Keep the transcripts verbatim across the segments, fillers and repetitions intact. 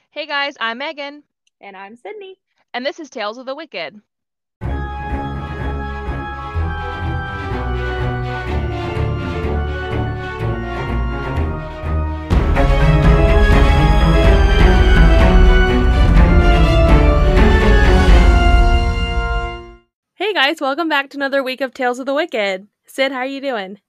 Hey guys, I'm Megan, And I'm Sydney. and this is Tales of the Wicked. Hey guys, welcome back to another week of Tales of the Wicked. Sid, how are you doing?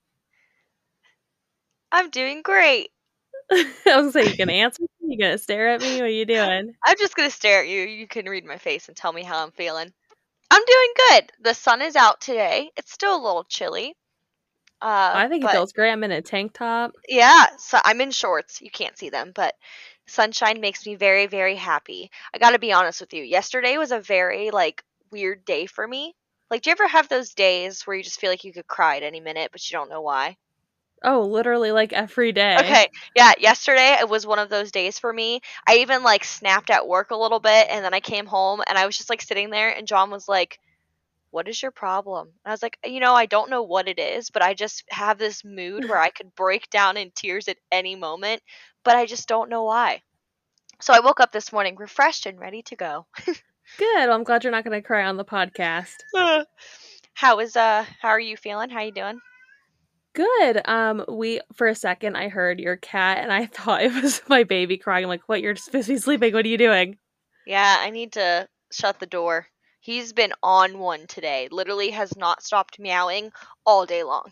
I'm doing great. I was gonna say, you gonna answer me? You gonna stare at me? What are you doing? I'm just gonna stare at you. You can read my face and tell me how I'm feeling. I'm doing good. The sun is out today. It's still a little chilly. Uh, I think it but feels great. I'm in a tank top. yeah, so I'm in shorts. You can't see them, but sunshine makes me very, very happy. I gotta be honest with you. Yesterday was a very like weird day for me. Like, do you ever have those days where you just feel like you could cry at any minute, but you don't know why? Oh, literally like every day. Okay, yeah, yesterday it was one of those days for me. I even like snapped at work a little bit and then I came home and I was just like sitting there and John was like, "What is your problem?" And I was like, "You know, I don't know what it is, but I just have this mood where I could break down in tears at any moment, but I just don't know why." So I woke up this morning refreshed and ready to go. Good. Well, I'm glad you're not gonna cry on the podcast. How is uh how are you feeling? How you doing? Good. Um, we for a second I heard your cat and I thought it was my baby crying. I'm like, what? You're supposed to be sleeping. What are you doing? Yeah, I need to shut the door. He's been on one today. Literally has not stopped meowing all day long.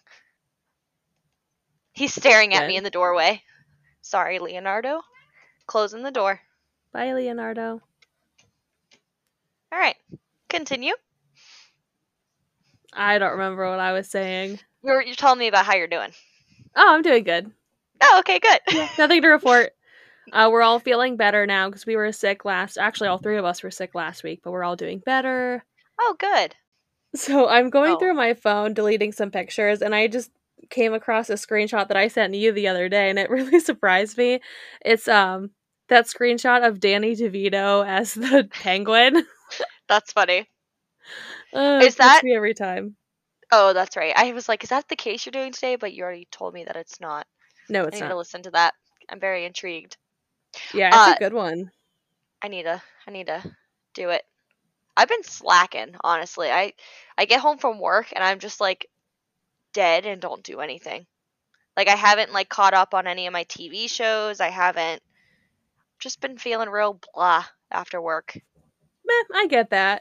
He's That's staring at me good. in the doorway. Sorry, Leonardo. Closing the door. Bye, Leonardo. All right. Continue. I don't remember what I was saying. You're you're telling me about how you're doing. Oh, I'm doing good. Oh, okay, good. Yeah, nothing to report. Uh, we're all feeling better now because we were sick last. Actually, all three of us were sick last week, but we're all doing better. Oh, good. So I'm going Oh. through my phone, deleting some pictures, and I just came across a screenshot that I sent you the other day, and it really surprised me. It's um that screenshot of Danny DeVito as the penguin. That's funny. Uh, Is it gets that me every time. Oh, that's right. I was like, is that the case you're doing today? But you already told me that it's not. No, I it's need to not. listen to that. I'm very intrigued. Yeah, it's a Uh, good one. I need to I need to do it. I've been slacking, honestly. I I get home from work and I'm just like dead and don't do anything. Like I haven't like caught up on any of my T V shows. I haven't just been feeling real blah after work. Meh, I get that.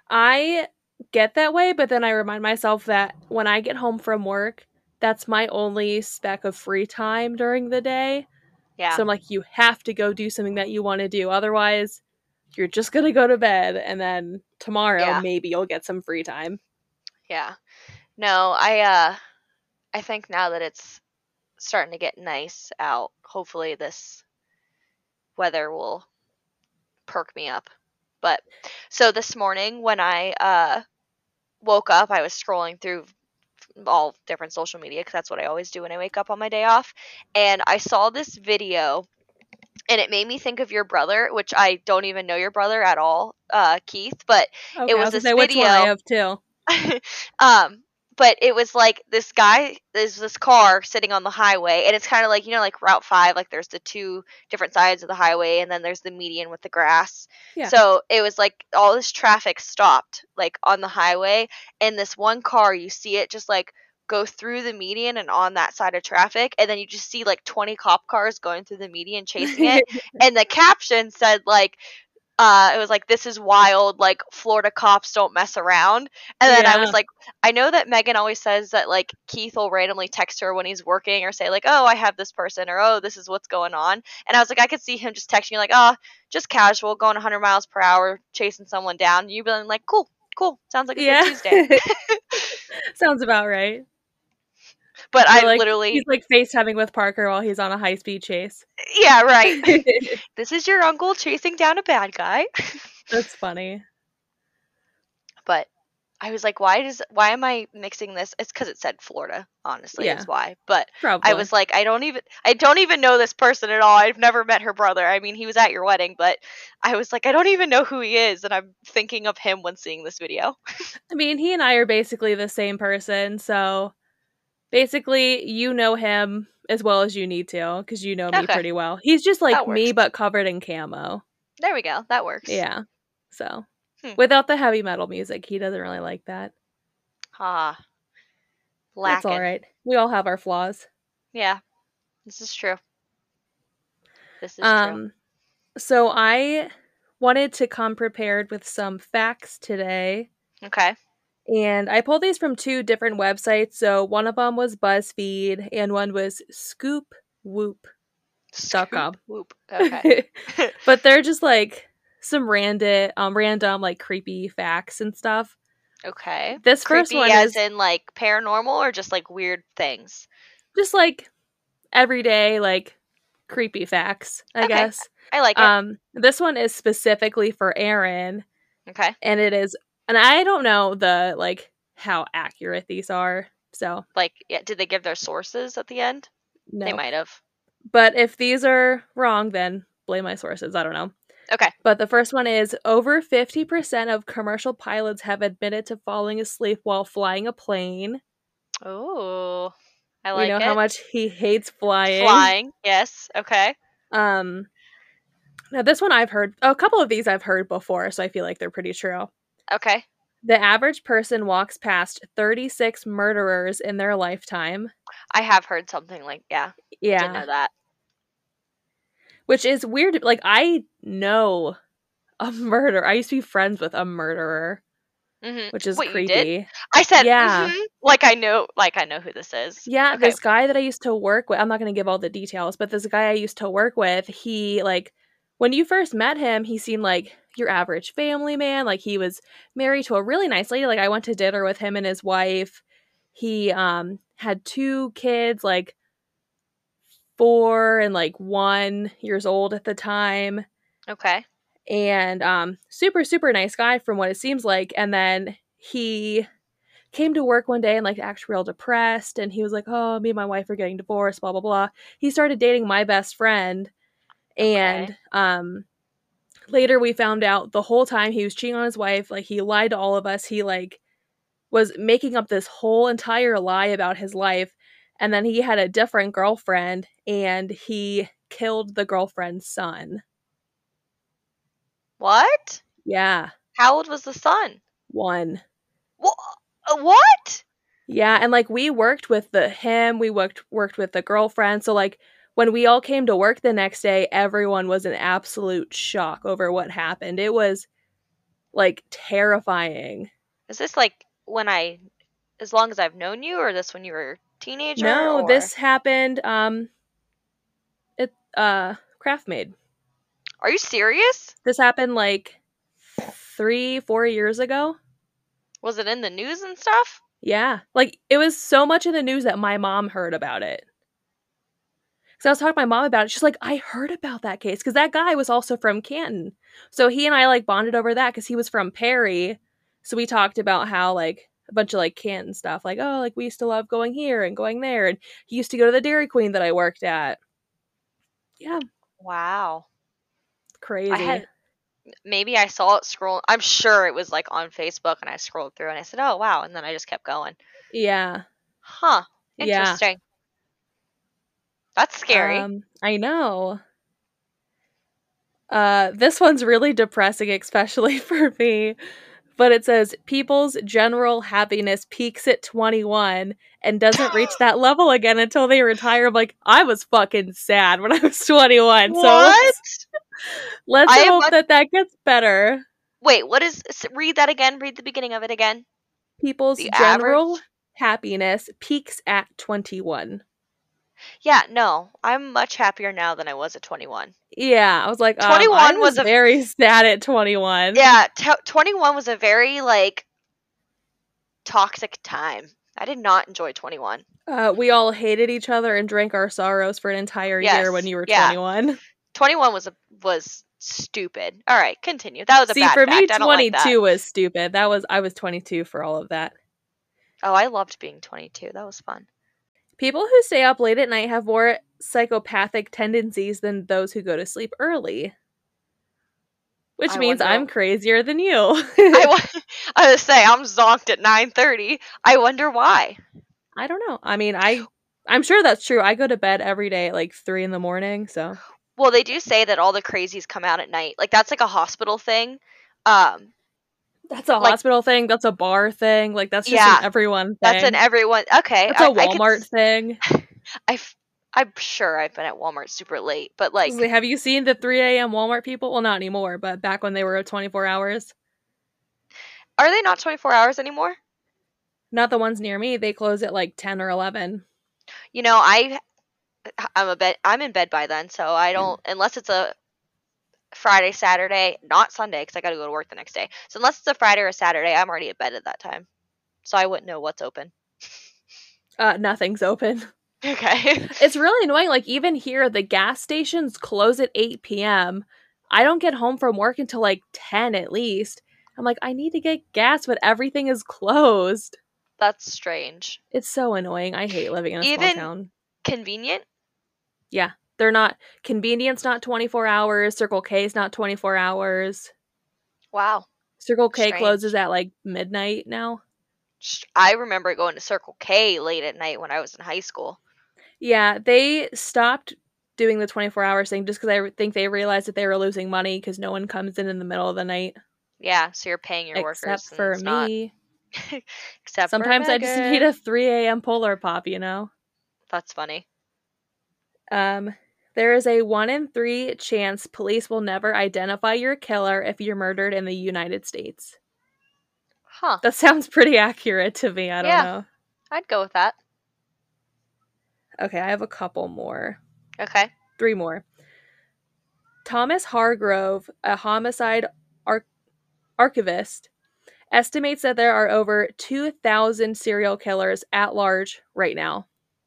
I get that way, but then I remind myself that when I get home from work, that's my only speck of free time during the day. Yeah. So I'm like, you have to go do something that you want to do. Otherwise, you're just going to go to bed, and then tomorrow, Yeah. maybe you'll get some free time. Yeah. No, I uh I think now that it's starting to get nice out, hopefully this weather will perk me up. But so this morning when I uh woke up, I was scrolling through all different social media because that's what I always do when I wake up on my day off, and I saw this video and it made me think of your brother, which I don't even know your brother at all, uh, Keith, but it Okay, I was was going to this say which one I video. have too. um, but it was like this guy, there's this car sitting on the highway, and it's kind of like, you know, like Route five, like there's the two different sides of the highway, and then there's the median with the grass. Yeah. So it was like all this traffic stopped, like on the highway, and this one car, you see it just like go through the median and on that side of traffic, and then you just see like twenty cop cars going through the median chasing it, and the caption said like, uh, it was like, "This is wild, like Florida cops don't mess around." And then I Yeah. was like, I know that Megan always says that like Keith will randomly text her when he's working or say like, "Oh, I have this person," or "Oh, this is what's going on." And I was like, I could see him just texting you like, "Oh, just casual, going one hundred miles per hour, chasing someone down." And you've been like, "Cool, cool, sounds like a good Yeah. Tuesday." Sounds about right. But Or I like he's literally, like FaceTiming with Parker while he's on a high speed chase. yeah, right. This is your uncle chasing down a bad guy. That's funny. But I was like, why does why am I mixing this? It's because it said Florida, honestly, Yeah, is why. But I probably. was like, I don't even I don't even know this person at all. I've never met her brother. I mean, he was at your wedding, but I was like, I don't even know who he is, and I'm thinking of him when seeing this video. I mean, he and I are basically the same person, so basically, you know him as well as you need to, because you know me Okay, pretty well. He's just like that me, works. but covered in camo. There we go. That works. Yeah. So, Hmm. without the heavy metal music, he doesn't really like that. Ah. That's all Lacking. right. We all have our flaws. Yeah. This is true. This is true. Um, so I wanted to come prepared with some facts today. Okay. And I pulled these from two different websites. So one of them was BuzzFeed and one was scoop whoop dot com. Scoop whoop. Okay. But they're just like some random, um, random like creepy facts and stuff. Okay. This first Creepy one as is in like paranormal or just like weird things? just like everyday like creepy facts, I Okay. guess. I like it. Um, this one is specifically for Aaron, Okay. and it is, and I don't know the like how accurate these are. So Like, yeah, did they give their sources at the end? They no, might have. but if these are wrong, then blame my sources. I don't know. Okay. But the first one is over fifty percent of commercial pilots have admitted to falling asleep while flying a plane. Oh, I We like know how it. much he hates flying. Flying. Yes. Okay. Um, now this one I've heard, a couple of these I've heard before, so I feel like they're pretty true. Okay. The average person walks past thirty-six murderers in their lifetime. I have heard something like, yeah. I didn't Yeah. know that. Which is weird. Like, I know a murderer. I used to be friends with a murderer, Mm-hmm. which is What, you did? creepy. I said, Yeah. mm-hmm. Like I know, like I know who this is. Yeah, Okay. this guy that I used to work with, I'm not going to give all the details, but this guy I used to work with, he, like, when you first met him, he seemed like your average family man. Like, he was married to a really nice lady. Like, I went to dinner with him and his wife. He um had two kids, like, four and, like, one years old at the time. Okay. And um super, super nice guy from what it seems like. And then he came to work one day and like acted real depressed, and he was like, oh, me and my wife are getting divorced, blah blah blah. He started dating my best friend, and Okay. um later we found out the whole time he was cheating on his wife. Like, he lied to all of us. He like was making up this whole entire lie about his life, and then he had a different girlfriend, and he killed the girlfriend's son. What? Yeah. How old was the son? One. Wha- uh, What? Yeah, and like we worked with the him, we worked worked with the girlfriend. So like when we all came to work the next day, everyone was in absolute shock over what happened. It was like terrifying. Is this like when I, as long as I've known you, or this when you were a teenager? No, or? this happened um it uh Craft Made. Are you serious? This happened like three, four years ago. Was it in the news and stuff? Yeah. Like, it was so much in the news that my mom heard about it. So I was talking to my mom about it. She's like, I heard about that case. Because that guy was also from Canton. So he and I, like, bonded over that because he was from Perry. So we talked about how, like, a bunch of, like, Canton stuff. Like, oh, like, we used to love going here and going there. And he used to go to the Dairy Queen that I worked at. Yeah. Wow. Crazy. I had, maybe I saw it scroll. I'm sure it was, like, on Facebook, and I scrolled through, and I said, oh, wow. And then I just kept going. Yeah. Huh. Interesting. Yeah. That's scary. Um, I know. Uh, this one's really depressing, especially for me. But it says, people's general happiness peaks at twenty-one and doesn't reach that level again until they retire. I'm like, I was fucking sad when I was twenty-one. What? So let's, let's I am hope much- that that gets better. Wait, what is, s- read that again. Read the beginning of it again. People's The general average? happiness peaks at twenty-one. Yeah, no. I'm much happier now than I was at twenty-one. Yeah, I was like, um, twenty-one I was, was a- very sad at twenty-one. Yeah, t- twenty-one was a very, like, toxic time. I did not enjoy twenty-one. Uh, we all hated each other and drank our sorrows for an entire Yes, year when you were yeah. twenty-one. twenty-one was a, was stupid. All right, continue. That was a See, bad for fact. me, I don't like that. twenty-two was stupid. That was I was twenty-two for all of that. Oh, I loved being twenty-two. That was fun. People who stay up late at night have more psychopathic tendencies than those who go to sleep early. Which I means wonder- I'm crazier than you. I, wa- I was say I'm zonked at nine thirty. I wonder why. I don't know. I mean, I I'm sure that's true. I go to bed every day at like three in the morning, so Well, they do say that all the crazies come out at night. Like, that's like a hospital thing. Um, That's a like, hospital thing. That's a bar thing. Like, that's just an yeah, everyone that's an thing. everyone. Okay, That's a I, I could. Walmart s- thing. I've, I'm sure I've been at Walmart super late, but like, Have you seen the three a.m. Walmart people? Well, not anymore, but back when they were twenty-four hours. are they not twenty-four hours anymore? Not the ones near me. They close at like ten or eleven. You know, I, I'm a bed. I'm in bed by then, so I don't unless it's a Friday, Saturday, not Sunday, because I got to go to work the next day. So unless it's a Friday or a Saturday, I'm already at bed at that time, so I wouldn't know what's open. Uh, nothing's open. Okay. It's really annoying. Like, even here, the gas stations close at eight p.m. I don't get home from work until like ten at least. I'm like, I need to get gas, but everything is closed. That's strange. It's so annoying. I hate living in a small Even town. convenient. Yeah, they're not. Convenience not twenty-four hours. Circle K is not twenty-four hours. Wow. Circle K Strange. closes at like midnight now. I remember going to Circle K late at night when I was in high school. Yeah, they stopped doing the twenty-four hours thing just because I think they realized that they were losing money because no one comes in in the middle of the night. Yeah, so you're paying your Except workers. for it's not... me. Except Sometimes for I just need a three a.m. Polar Pop, you know? That's funny. Um, there is a one in three chance police will never identify your killer if you're murdered in the United States. Huh. That sounds pretty accurate to me. I don't yeah, know. I'd go with that. Okay, I have a couple more. Okay. Three more. Thomas Hargrove, a homicide ar- archivist, estimates that there are over two thousand serial killers at large right now.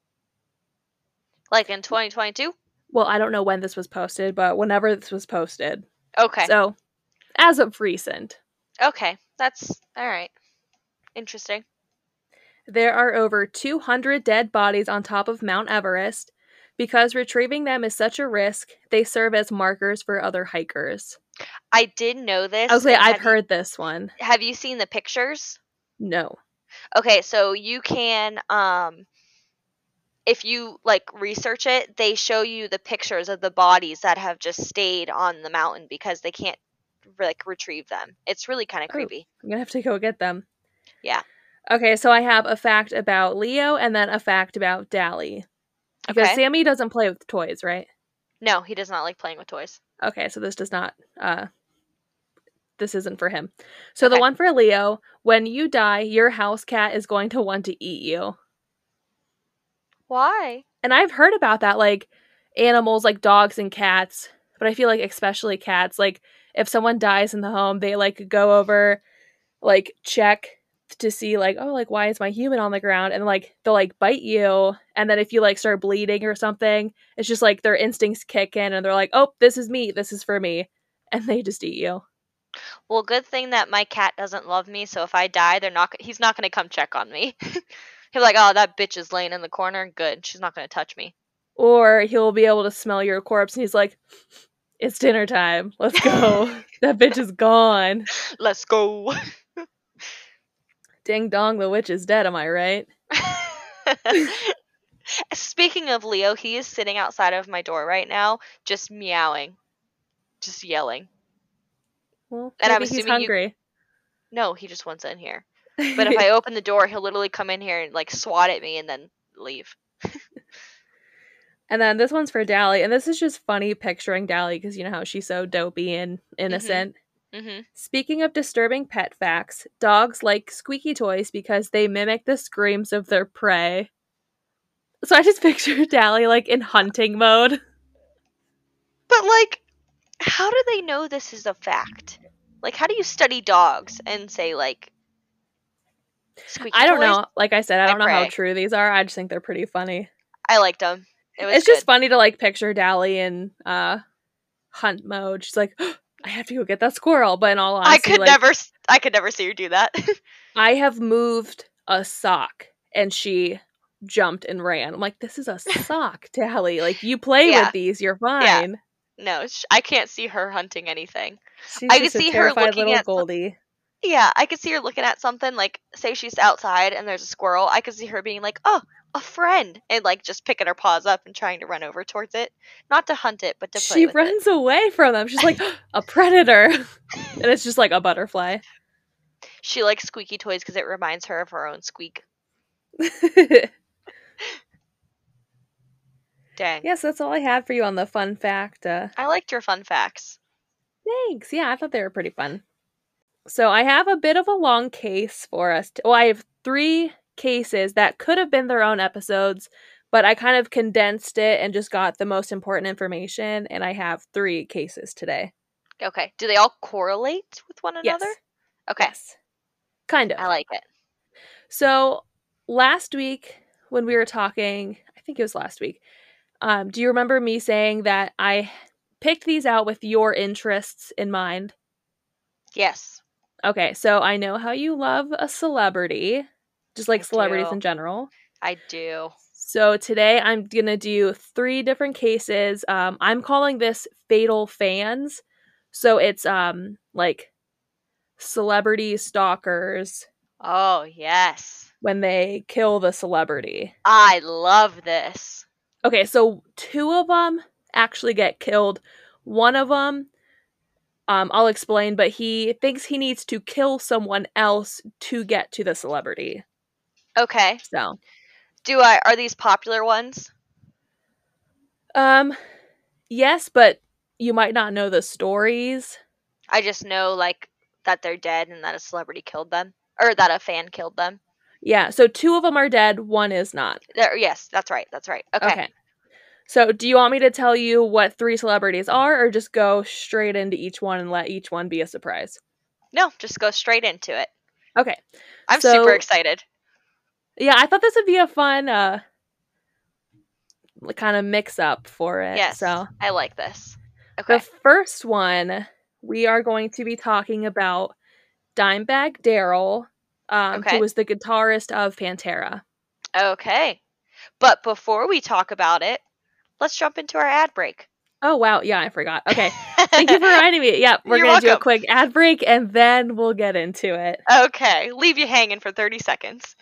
Like in twenty twenty-two? Well, I don't know when this was posted, but whenever this was posted. Okay. So, as of recent. Okay, that's all right. Interesting. There are over two hundred dead bodies on top of Mount Everest. Because retrieving them is such a risk, they serve as markers for other hikers. I did know this. I was like, and I've have you- heard this one. Have you seen the pictures? No. Okay, so you can, um, if you like research it, they show you the pictures of the bodies that have just stayed on the mountain because they can't like retrieve them. It's really kind of Oh, creepy. I'm gonna have to go get them. Yeah. Okay, so I have a fact about Leo and then a fact about Dally. Because Okay. Sammy doesn't play with toys, right? No, he does not like playing with toys. Okay, so this does not, uh, this isn't for him. So Okay. the one for Leo, when you die, your house cat is going to want to eat you. Why? And I've heard about that, like, animals like dogs and cats, but I feel like especially cats, like, if someone dies in the home, they, like, go over, like, check to see, like, oh, like, why is my human on the ground? And, like, they'll, like, bite you, and then if you, like, start bleeding or something, it's just, like, their instincts kick in, and they're like, oh, this is me, this is for me, and they just eat you. Well, good thing that my cat doesn't love me, so if I die, they're not he's not going to come check on me. He'll be like, "Oh, that bitch is laying in the corner. Good. She's not going to touch me." Or he'll be able to smell your corpse, and he's like, it's dinner time. Let's go. That bitch is gone. Let's go. Ding dong, the witch is dead, am I right? Speaking of Leo, he is sitting outside of my door right now, just meowing, just yelling. Well, And I'm maybe he's assuming you- hungry. No, he just wants in here. But if I open the door, he'll literally come in here and like swat at me and then leave. And then this one's for Dally, and this is just funny picturing Dally because you know how she's so dopey and innocent. Mm-hmm. Speaking of disturbing pet facts, dogs like squeaky toys because they mimic the screams of their prey. So I just picture Dally like in hunting mode. But like, how do they know this is a fact? Like, how do you study dogs and say like squeaky I don't toys? know. Like I said, I My don't know how prey. true these are. I just think they're pretty funny. I liked them. It was It's good. just funny to like picture Dally in uh hunt mode. She's like, oh, I have to go get that squirrel. But in all honesty, I could like, never, I could never see her do that. I have moved a sock and she jumped and ran. I'm like, this is a sock, Dally. Like, you play Yeah. with these, you're fine. No, sh- I can't see her hunting anything. She's I just could a see her terrified looking little at some- Goldie. Yeah, I could see her looking at something, like, say she's outside and there's a squirrel. I could see her being like, oh, a friend, and like just picking her paws up and trying to run over towards it. Not to hunt it, but to play She with it. runs away from them. She's like, a predator. And it's just like a butterfly. She likes squeaky toys because it reminds her of her own squeak. Dang. Yes, that's all I had for you on the fun fact. Uh, I liked your fun facts. thanks. Yeah, I thought they were pretty fun. So I have a bit of a long case for us. To, well, I have three cases that could have been their own episodes, but I kind of condensed it and just got the most important information, and I have three cases today. Okay. Do they all correlate with one another? Yes. Okay. Yes. Kind of. I like it. So last week when we were talking, I think it was last week, um, do you remember me saying that I picked these out with your interests in mind? Yes. Okay, so I know how you love a celebrity, just like I celebrities do. in general. I do. So today I'm going to do three different cases. Um, I'm calling this Fatal Fans. So it's um like celebrity stalkers Oh, yes. when they kill the celebrity. I love this. Okay, so two of them actually get killed. One of them, um, I'll explain, but he thinks he needs to kill someone else to get to the celebrity. Okay. So, Do I are these popular ones? um, yes, but you might not know the stories. I just know like that they're dead and that a celebrity killed them, or that a fan killed them. Yeah, so two of them are dead, one is not. There, yes, that's right. That's right. Okay. Okay. So, do you want me to tell you what three celebrities are, or just go straight into each one and let each one be a surprise? No, just go straight into it. Okay. I'm so, super excited. Yeah, I thought this would be a fun uh kind of mix up for it. Yes, So, I like this. Okay. the first one we are going to be talking about Dimebag Darrell, um, Okay. who was the guitarist of Pantera. Okay. But before we talk about it, let's jump into our ad break. Oh, wow. Yeah, I forgot. Okay. Thank you for reminding me. Yeah, we're going to do a quick ad break and then we'll get into it. Okay. Leave you hanging for thirty seconds.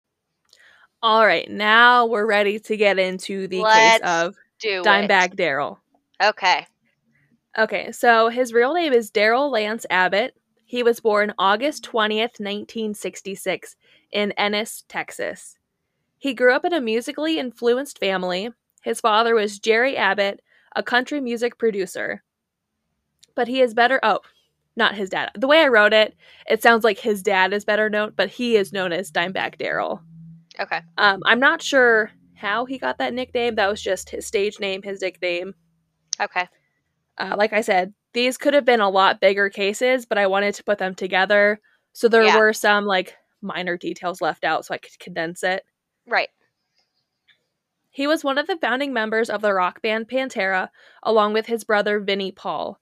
All right. Now we're ready to get into the Let's case of do Dimebag it. Darrell. Okay. Okay. So his real name is Darrell Lance Abbott. He was born August twentieth, nineteen sixty-six in Ennis, Texas. He grew up in a musically influenced family. His father was Jerry Abbott, a country music producer. But he is better... Oh, not his dad. The way I wrote it, it sounds like his dad is better known, but he is known as Dimebag Darrell. Okay. Um, I'm not sure how he got that nickname. That was just his stage name, his nickname. Okay. Uh, like I said, these could have been a lot bigger cases, but I wanted to put them together. So there Yeah. were some like minor details left out so I could condense it. Right. He was one of the founding members of the rock band Pantera, along with his brother Vinnie Paul.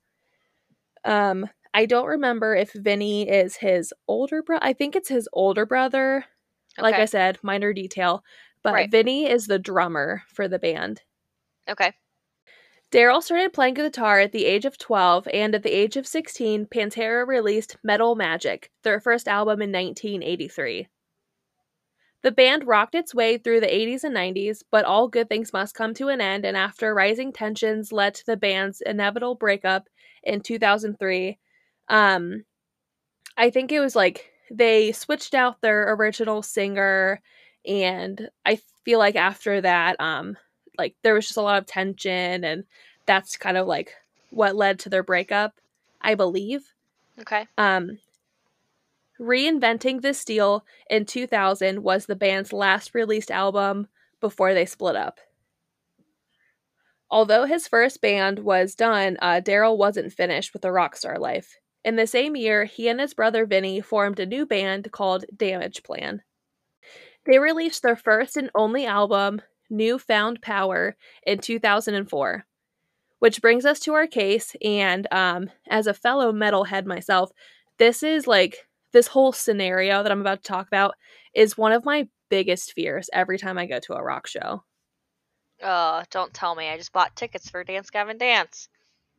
Um, I don't remember if Vinnie is his older brother. I think it's his older brother. Okay. Like I said, minor detail. But Right. Vinnie is the drummer for the band. Okay. Darrell started playing guitar at the age of twelve, and at the age of sixteen, Pantera released Metal Magic, their first album in nineteen eighty-three. The band rocked its way through the eighties and nineties, but all good things must come to an end, and after rising tensions led to the band's inevitable breakup in two thousand three, um, I think it was like they switched out their original singer, and I feel like after that, um, like there was just a lot of tension, and that's kind of like what led to their breakup, I believe. Okay. Um, Reinventing the Steel in two thousand was the band's last released album before they split up. Although his first band was done, uh, Darrell wasn't finished with the rockstar life. In the same year, he and his brother Vinnie formed a new band called Damage Plan. They released their first and only album, New Found Power, in two thousand four. Which brings us to our case, and um, as a fellow metalhead myself, this is like, this whole scenario that I'm about to talk about is one of my biggest fears every time I go to a rock show. Oh, don't tell me. I just bought tickets for Dance Gavin Dance.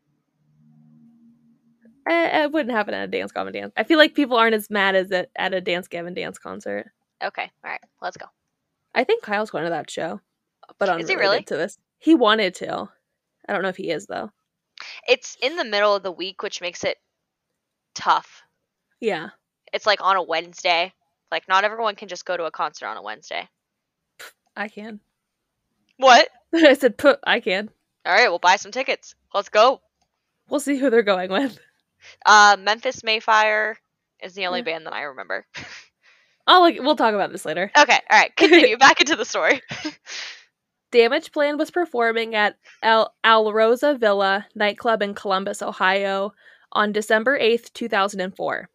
I, it wouldn't happen at a Dance Gavin Dance. I feel like people aren't as mad as it at a Dance Gavin Dance concert. Okay. All right. Let's go. I think Kyle's going to that show, but Is he really? unrelated to this. He wanted to. I don't know if he is, though. It's in the middle of the week, which makes it tough. Yeah. It's like on a Wednesday. Like, not everyone can just go to a concert on a Wednesday. I can. What? I said, put. I can. All right, we'll buy some tickets. Let's go. We'll see who they're going with. Uh, Memphis Mayfire is the only Yeah. band that I remember. Oh, like, we'll talk about this later. Okay, all right, continue. Back into the story. Damageplan was performing at El Alrosa Villa nightclub in Columbus, Ohio on December eighth, two thousand four.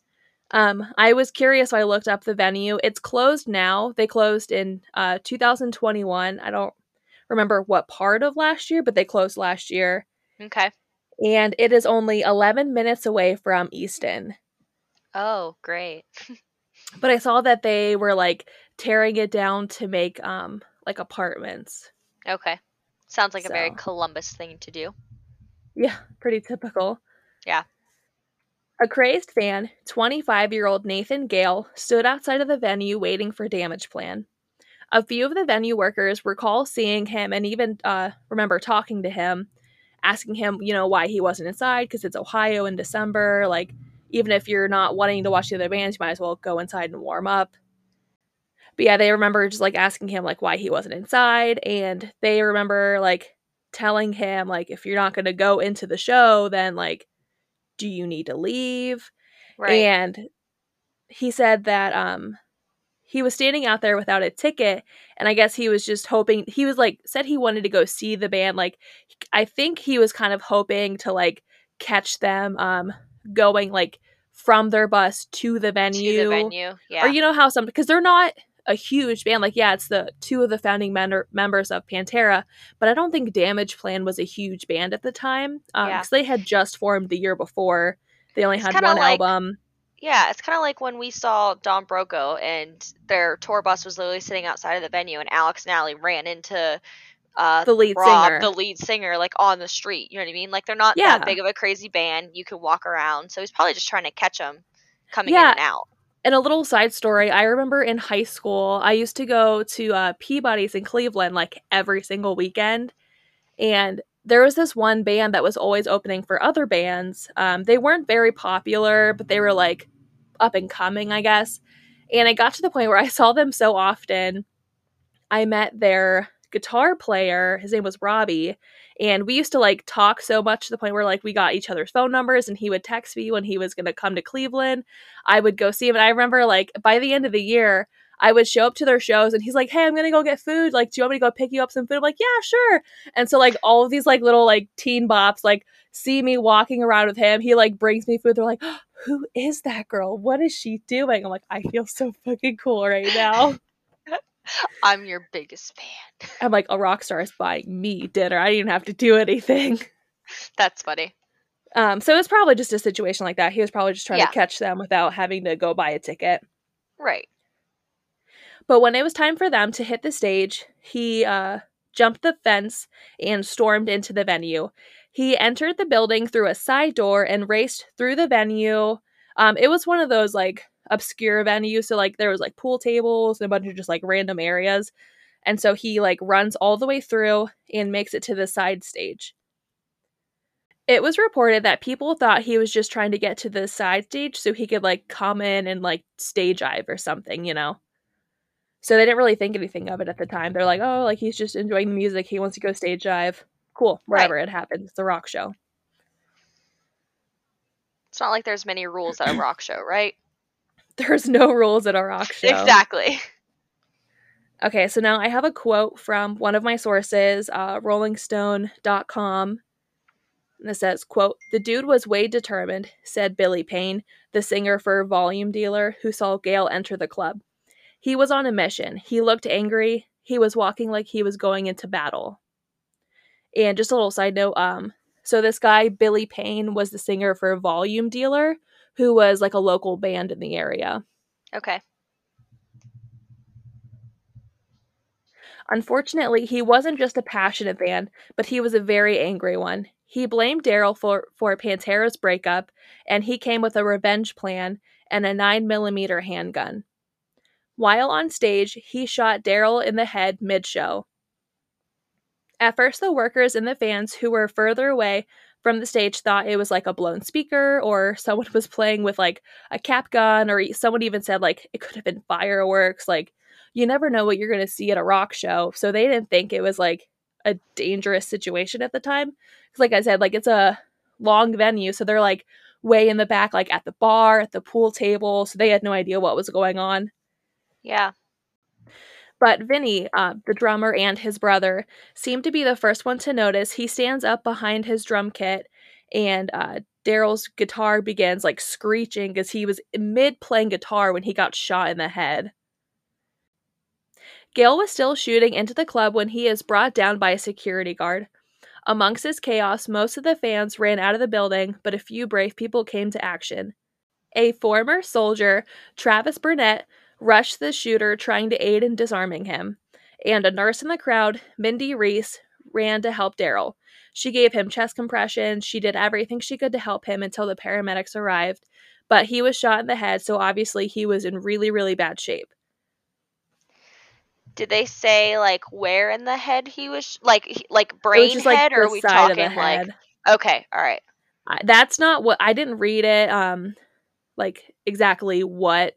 Um, I was curious, so I looked up the venue. It's closed now. They closed in uh, two thousand twenty-one. I don't remember what part of last year, but they closed last year. Okay. And it is only eleven minutes away from Easton. Oh, great. But I saw that they were, like, tearing it down to make, um, like, apartments. Okay. Sounds like So. a very Columbus thing to do. Yeah, pretty typical. Yeah. A crazed fan, twenty-five-year-old Nathan Gale, stood outside of the venue waiting for Damageplan. A few of the venue workers recall seeing him and even uh, remember talking to him, asking him, you know, why he wasn't inside, because it's Ohio in December. Like, even if you're not wanting to watch the other bands, you might as well go inside and warm up. But yeah, they remember just, like, asking him, like, why he wasn't inside, and they remember, like, telling him, like, if you're not going to go into the show, then, like, do you need to leave? Right. And he said that um he was standing out there without a ticket, and I guess he was just hoping, he was like, said he wanted to go see the band. Like, I think he was kind of hoping to, like, catch them um going, like, from their bus to the venue. To the venue, yeah. Or, you know how some, because they're not a huge band. Like, yeah, it's the two of the founding men- members of Pantera, but I don't think Damageplan was a huge band at the time, um, Yeah. because they had just formed the year before. They only It's had kinda one like- album. Yeah, it's kind of like when we saw Don Broco and their tour bus was literally sitting outside of the venue, and Alex and Allie ran into uh, The lead Rob, singer. the lead singer, like on the street. You know what I mean? Like, they're not Yeah. that big of a crazy band. You can walk around. So he's probably just trying to catch them coming Yeah. in and out. And a little side story, I remember in high school, I used to go to uh, Peabody's in Cleveland, like, every single weekend. And there was this one band that was always opening for other bands. Um, they weren't very popular, but they were, like, up and coming, I guess. And it got to the point where I saw them so often. I met their guitar player. His name was Robbie. And we used to, like, talk so much to the point where, like, we got each other's phone numbers, and he would text me when he was going to come to Cleveland. I would go see him. And I remember, like, by the end of the year, I would show up to their shows, and he's like, hey, I'm going to go get food. Like, do you want me to go pick you up some food? I'm like, yeah, sure. And so, like, all of these, like, little, like, teen bops, like, see me walking around with him. He, like, brings me food. They're like, oh, who is that girl? What is she doing? I'm like, I feel so fucking cool right now. I'm your biggest fan. I'm like, a rock star is buying me dinner. I didn't even have to do anything. That's funny. Um, so it was probably just a situation like that. He was probably just trying Yeah. to catch them without having to go buy a ticket. Right. But when it was time for them to hit the stage, he uh, jumped the fence and stormed into the venue. He entered the building through a side door and raced through the venue. Um, it was one of those, like, obscure venues. So, like, there was, like, pool tables and a bunch of just, like, random areas. And so he, like, runs all the way through and makes it to the side stage. It was reported that people thought he was just trying to get to the side stage so he could, like, come in and, like, stage dive or something, you know? So they didn't really think anything of it at the time. They're like, oh, like, he's just enjoying the music. He wants to go stage dive. Cool. Whatever. It happens. It's a rock show. It's not like there's many rules at a rock show, right? There's no rules at a rock show. Exactly. Okay, so now I have a quote from one of my sources, uh, rolling stone dot com. And it says, quote, "The dude was way determined," said Billy Payne, the singer for Volume Dealer, who saw Gale enter the club. "He was on a mission. He looked angry. He was walking like he was going into battle." And just a little side note, um, so this guy, Billy Payne, was the singer for Volume Dealer, who was, like, a local band in the area. Okay. Unfortunately, he wasn't just a passionate fan, but he was a very angry one. He blamed Daryl for, for Pantera's breakup, and he came with a revenge plan and a nine millimeter handgun. While on stage, he shot Daryl in the head mid-show. At first, the workers and the fans who were further away from the stage thought it was like a blown speaker or someone was playing with like a cap gun, or someone even said like it could have been fireworks. Like, you never know what you're going to see at a rock show. So they didn't think it was like a dangerous situation at the time. Because like I said, like it's a long venue. So they're like way in the back, like at the bar, at the pool table. So they had no idea what was going on. Yeah. But Vinny, uh, the drummer, and his brother seem to be the first one to notice. He stands up behind his drum kit, and uh, Daryl's guitar begins like screeching because he was mid playing guitar when he got shot in the head. Gale was still shooting into the club when he is brought down by a security guard. Amongst this chaos, most of the fans ran out of the building, but a few brave people came to action. A former soldier, Travis Burnett, rushed the shooter, trying to aid in disarming him. And a nurse in the crowd, Mindy Reese, ran to help Daryl. She gave him chest compressions. She did everything she could to help him until the paramedics arrived. But he was shot in the head, so obviously he was in really, really bad shape. Did they say like where in the head he was? Sh- like like brain just, head, like, or are we talking like? Okay, all right. I, that's not what I didn't read it. Um, like exactly what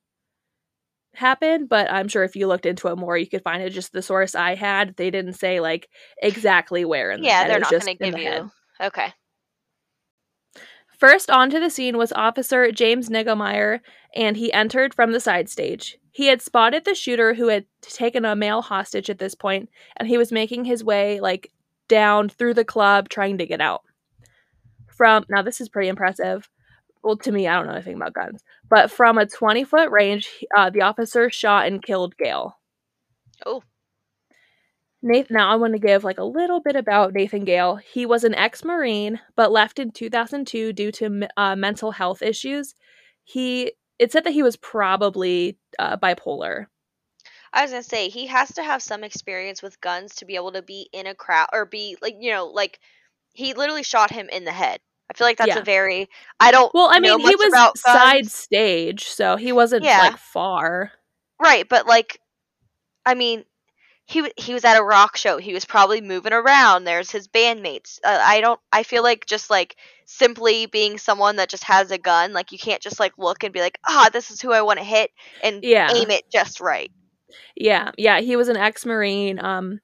happened, but I'm sure if you looked into it more, you could find it. Just the source I had, they didn't say like exactly where in the yeah, head. they're it was not just going to in give the you. head. Okay. First onto the scene was Officer James Niggemeyer, and he entered from the side stage. He had spotted the shooter who had taken a male hostage at this point, and he was making his way like down through the club trying to get out. From now, this is pretty impressive. Well, to me, I don't know anything about guns, but from a twenty-foot range, uh, the officer shot and killed Gale. Oh. Nathan, now I want to give like a little bit about Nathan Gale. He was an ex-Marine, but left in two thousand two due to uh, mental health issues. He it said that he was probably uh, bipolar. I was gonna say he has to have some experience with guns to be able to be in a crowd or be like you know like he literally shot him in the head. I feel like that's Yeah. a very I don't Well, I know mean, he much was about side guns. stage, so he wasn't Yeah. like far. Right, but like, I mean, he w- he was at a rock show. He was probably moving around. There's his bandmates. Uh, I don't. I feel like just like simply being someone that just has a gun, like you can't just like look and be like, ah, this is who I want to hit and Yeah. aim it just right. Yeah, yeah, he was an ex-Marine. Um,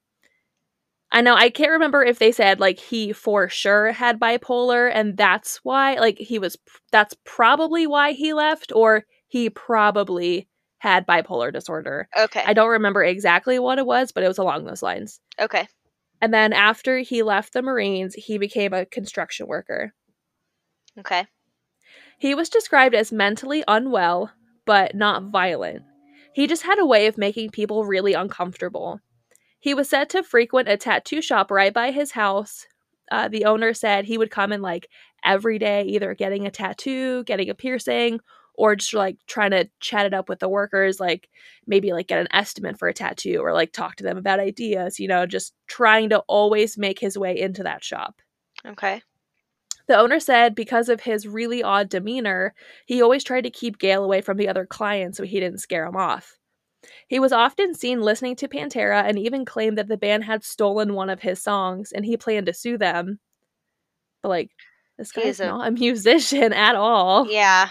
I know, I can't remember if they said, like, he for sure had bipolar, and that's why, like, he was, that's probably why he left, or he probably had bipolar disorder. Okay. I don't remember exactly what it was, but it was along those lines. Okay. And then after he left the Marines, he became a construction worker. Okay. He was described as mentally unwell, but not violent. He just had a way of making people really uncomfortable. He was said to frequent a tattoo shop right by his house. Uh, the owner said he would come in like every day, either getting a tattoo, getting a piercing, or just like trying to chat it up with the workers, like maybe like get an estimate for a tattoo or like talk to them about ideas, you know, just trying to always make his way into that shop. Okay. The owner said because of his really odd demeanor, he always tried to keep Gale away from the other clients so he didn't scare him off. He was often seen listening to Pantera and even claimed that the band had stolen one of his songs and he planned to sue them. But, like, this He guy's is a- not a musician at all. Yeah.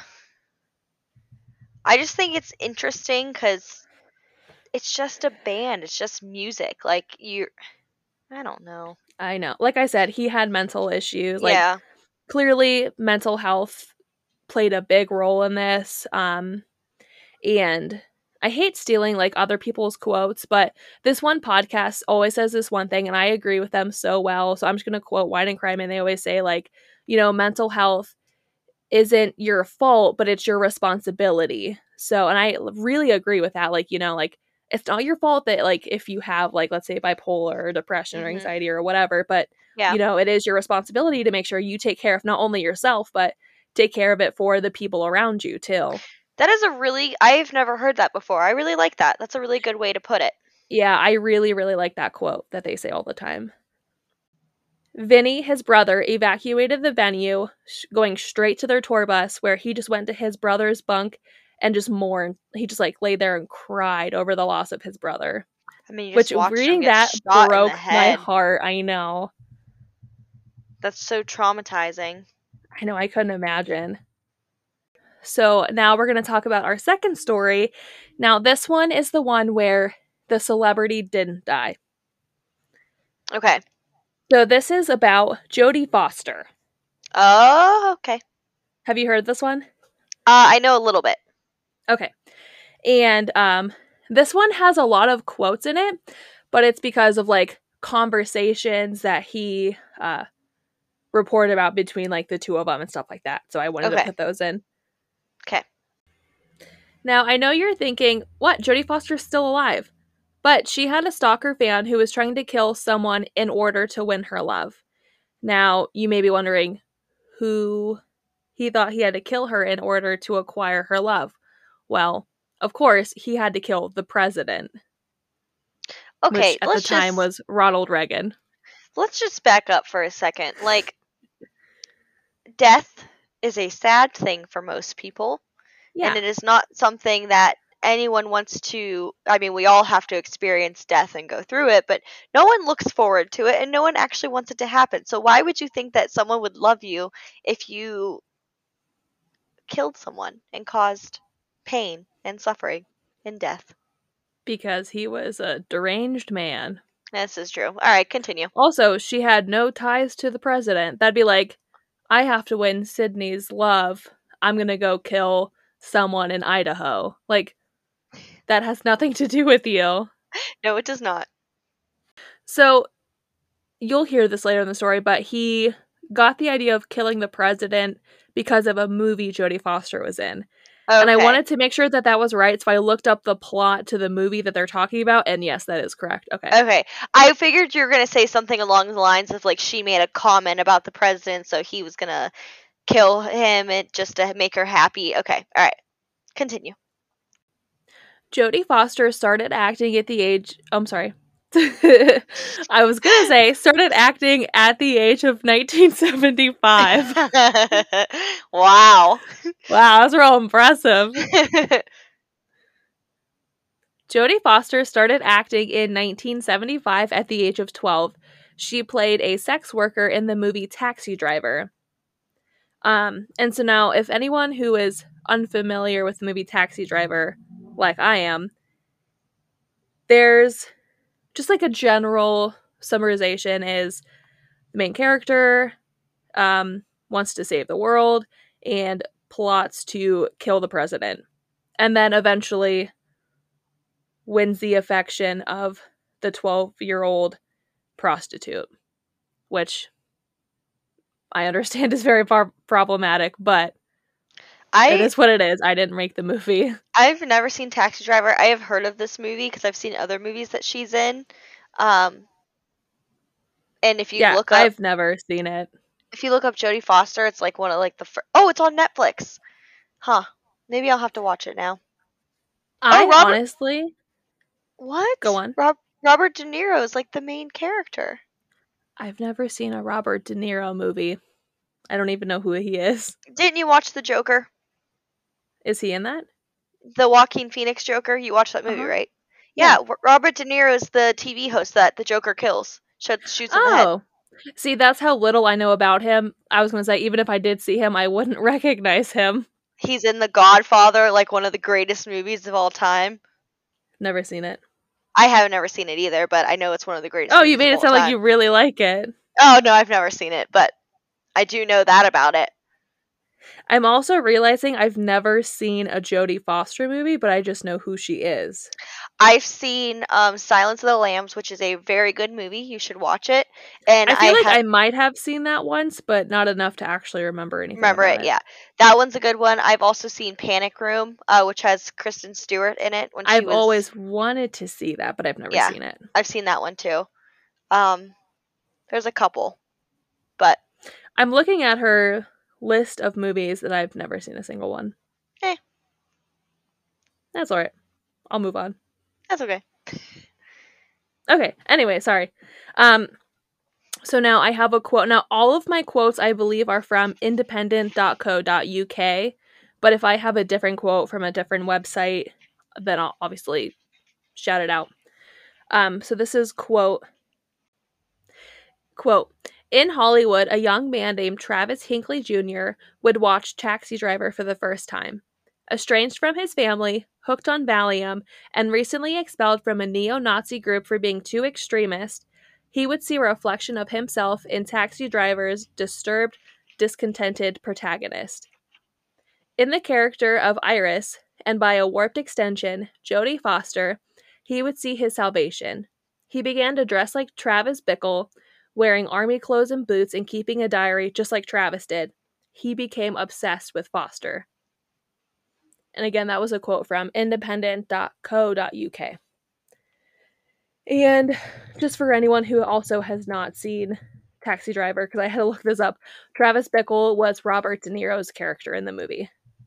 I just think it's interesting because it's just a band. It's just music. Like, you I don't know. I know. Like I said, he had mental issues. Yeah. Like, clearly mental health played a big role in this. Um, and I hate stealing like other people's quotes, but this one podcast always says this one thing, and I agree with them so well. So I'm just going to quote Wine and Crime, and they always say, like, you know, mental health isn't your fault, but it's your responsibility. So, and I really agree with that. Like, you know, like, it's not your fault that, like, if you have, like, let's say bipolar or depression Mhm. or anxiety or whatever, but, Yeah. you know, it is your responsibility to make sure you take care of not only yourself, but take care of it for the people around you, too. That is a really, I've never heard that before. I really like that. That's a really good way to put it. Yeah, I really, really like that quote that they say all the time. Vinny, his brother, evacuated the venue, sh- going straight to their tour bus, where he just went to his brother's bunk and just mourned. He just like lay there and cried over the loss of his brother. I mean, you Which just watched him reading get that shot in the broke my head. heart. I know. That's so traumatizing. I know, I couldn't imagine. So now we're going to talk about our second story. Now, this one is the one where the celebrity didn't die. Okay. So this is about Jodie Foster. Oh, okay. Have you heard this one? Uh, I know a little bit. Okay. And um, this one has a lot of quotes in it, but it's because of like conversations that he uh, reported about between like the two of them and stuff like that. So I wanted Okay. to put those in. Okay. Now, I know you're thinking, what? Jodie Foster's still alive. But she had a stalker fan who was trying to kill someone in order to win her love. Now, you may be wondering who he thought he had to kill her in order to acquire her love. Well, of course, he had to kill the president. Okay, Which at the let's time just was Ronald Reagan. let's just back up for a second. Like, death is a sad thing for most people, Yeah. and it is not something that anyone wants to. I mean, we all have to experience death and go through it, but no one looks forward to it, and no one actually wants it to happen. So why would you think that someone would love you if you killed someone and caused pain and suffering and death? Because he was a deranged man. This is true. All right, continue. Also, she had no ties to the president. That'd be like, I have to win Sydney's love. I'm gonna go kill someone in Idaho. Like, that has nothing to do with you. No, it does not. So, you'll hear this later in the story, but he got the idea of killing the president because of a movie Jodie Foster was in. Okay. And I wanted to make sure that that was right, so I looked up the plot to the movie that they're talking about, and yes, that is correct. Okay. Okay. I figured you were going to say something along the lines of, like, she made a comment about the president, so he was going to kill him and just to make her happy. Okay. All right. Continue. Jodie Foster started acting at the age... Oh, I'm sorry. I was going to say, started acting at the age of nineteen seventy-five. Wow. Wow, that's real impressive. Jodie Foster started acting in nineteen seventy-five at the age of twelve. She played a sex worker in the movie Taxi Driver. Um, and so now, if anyone who is unfamiliar with the movie Taxi Driver, like I am, there's just like a general summarization is the main character um, wants to save the world and plots to kill the president. And then eventually wins the affection of the twelve-year-old prostitute, which I understand is very far problematic, but I, it is what it is. I didn't make the movie. I've never seen Taxi Driver. I have heard of this movie because I've seen other movies that she's in. Um, and if you yeah, look up, I've never seen it. If you look up Jodie Foster, it's like one of like the first. Oh, it's on Netflix. Huh. Maybe I'll have to watch it now. I oh, Robert, honestly... What? Go on. Rob, Robert De Niro is like the main character. I've never seen a Robert De Niro movie. I don't even know who he is. Didn't you watch The Joker? Is he in that? The Joaquin Phoenix Joker? You watched that movie, Uh-huh. right? Yeah. Yeah, Robert De Niro is the T V host that the Joker kills. Shoots, shoots in the head. Oh. See, that's how little I know about him. I was going to say, even if I did see him, I wouldn't recognize him. He's in The Godfather, like one of the greatest movies of all time. Never seen it. I have never seen it either, but I know it's one of the greatest Oh, movies you made of it sound all like time. you really like it. Oh, no, I've never seen it, but I do know that about it. I'm also realizing I've never seen a Jodie Foster movie, but I just know who she is. I've seen um, Silence of the Lambs, which is a very good movie. You should watch it. And I feel I like have, I might have seen that once, but not enough to actually remember anything remember about it, it. yeah. That one's a good one. I've also seen Panic Room, uh, which has Kristen Stewart in it. When she I've was, always wanted to see that, but I've never yeah, seen it. I've seen that one too. Um, there's a couple, but I'm looking at her list of movies and I've never seen a single one. eh, That's all right. I'll move on. that's okay. Okay. Anyway, sorry. Um, so now I have a quote. Now, all of my quotes, I believe, are from independent dot co dot uk, But if I have a different quote from a different website, then I'll obviously shout it out. Um, so this is quote, quote, in Hollywood, a young man named Travis Hinckley Junior would watch Taxi Driver for the first time. Estranged from his family, hooked on Valium, and recently expelled from a neo-Nazi group for being too extremist, he would see a reflection of himself in Taxi Driver's disturbed, discontented protagonist. In the character of Iris, and by a warped extension, Jodie Foster, he would see his salvation. He began to dress like Travis Bickle, wearing army clothes and boots and keeping a diary just like Travis did. He became obsessed with Foster. And again, that was a quote from independent dot co dot U K. And just for anyone who also has not seen Taxi Driver, because I had to look this up, Travis Bickle was Robert De Niro's character in the movie.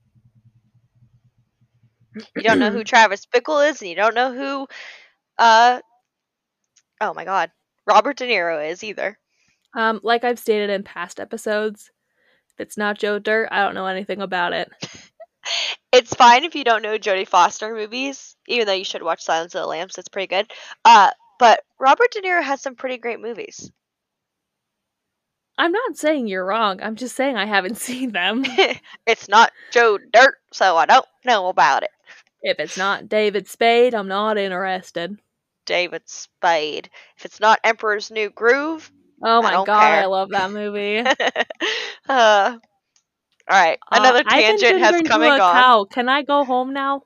You don't know who Travis Bickle is, and you don't know who, uh, oh my god, Robert De Niro is either. Um, like I've stated in past episodes, if it's not Joe Dirt, I don't know anything about it. It's fine if you don't know Jodie Foster movies, even though you should watch Silence of the Lambs. It's pretty good. Uh, but Robert De Niro has some pretty great movies. I'm not saying you're wrong. I'm just saying I haven't seen them. It's not Joe Dirt, so I don't know about it. If it's not David Spade, I'm not interested. David Spade. If it's not Emperor's New Groove, oh my I don't god, care. I love that movie. uh, all right, another uh, tangent has come and gone. Cow. Can I go home now?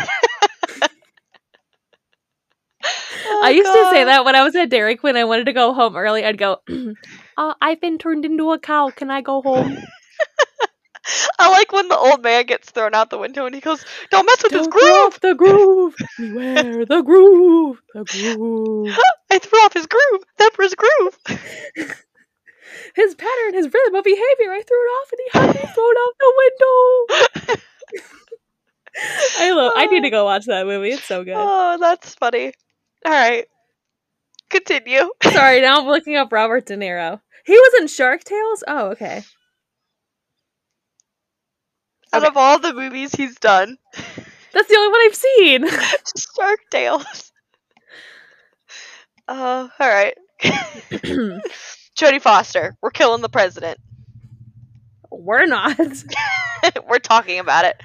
Oh, I used God. to say that when I was at Dairy Queen. I wanted to go home early. I'd go, uh, I've been turned into a cow. Can I go home? I like when the old man gets thrown out the window and he goes, don't mess with Don't his groove! the groove! Beware the groove! The groove! I threw off his groove! The Emperor's groove! His pattern, his rhythm of behavior, I threw it off and he had me thrown out the window! I love. I need to go watch that movie. It's so good. Oh, that's funny. Alright. Continue. Sorry, now I'm looking up Robert De Niro. He was in Shark Tales? Oh, okay. Out okay. of all the movies he's done, that's the only one I've seen. Shark Tales. Uh, alright. Jodie Foster. We're killing the president. We're not. We're talking about it.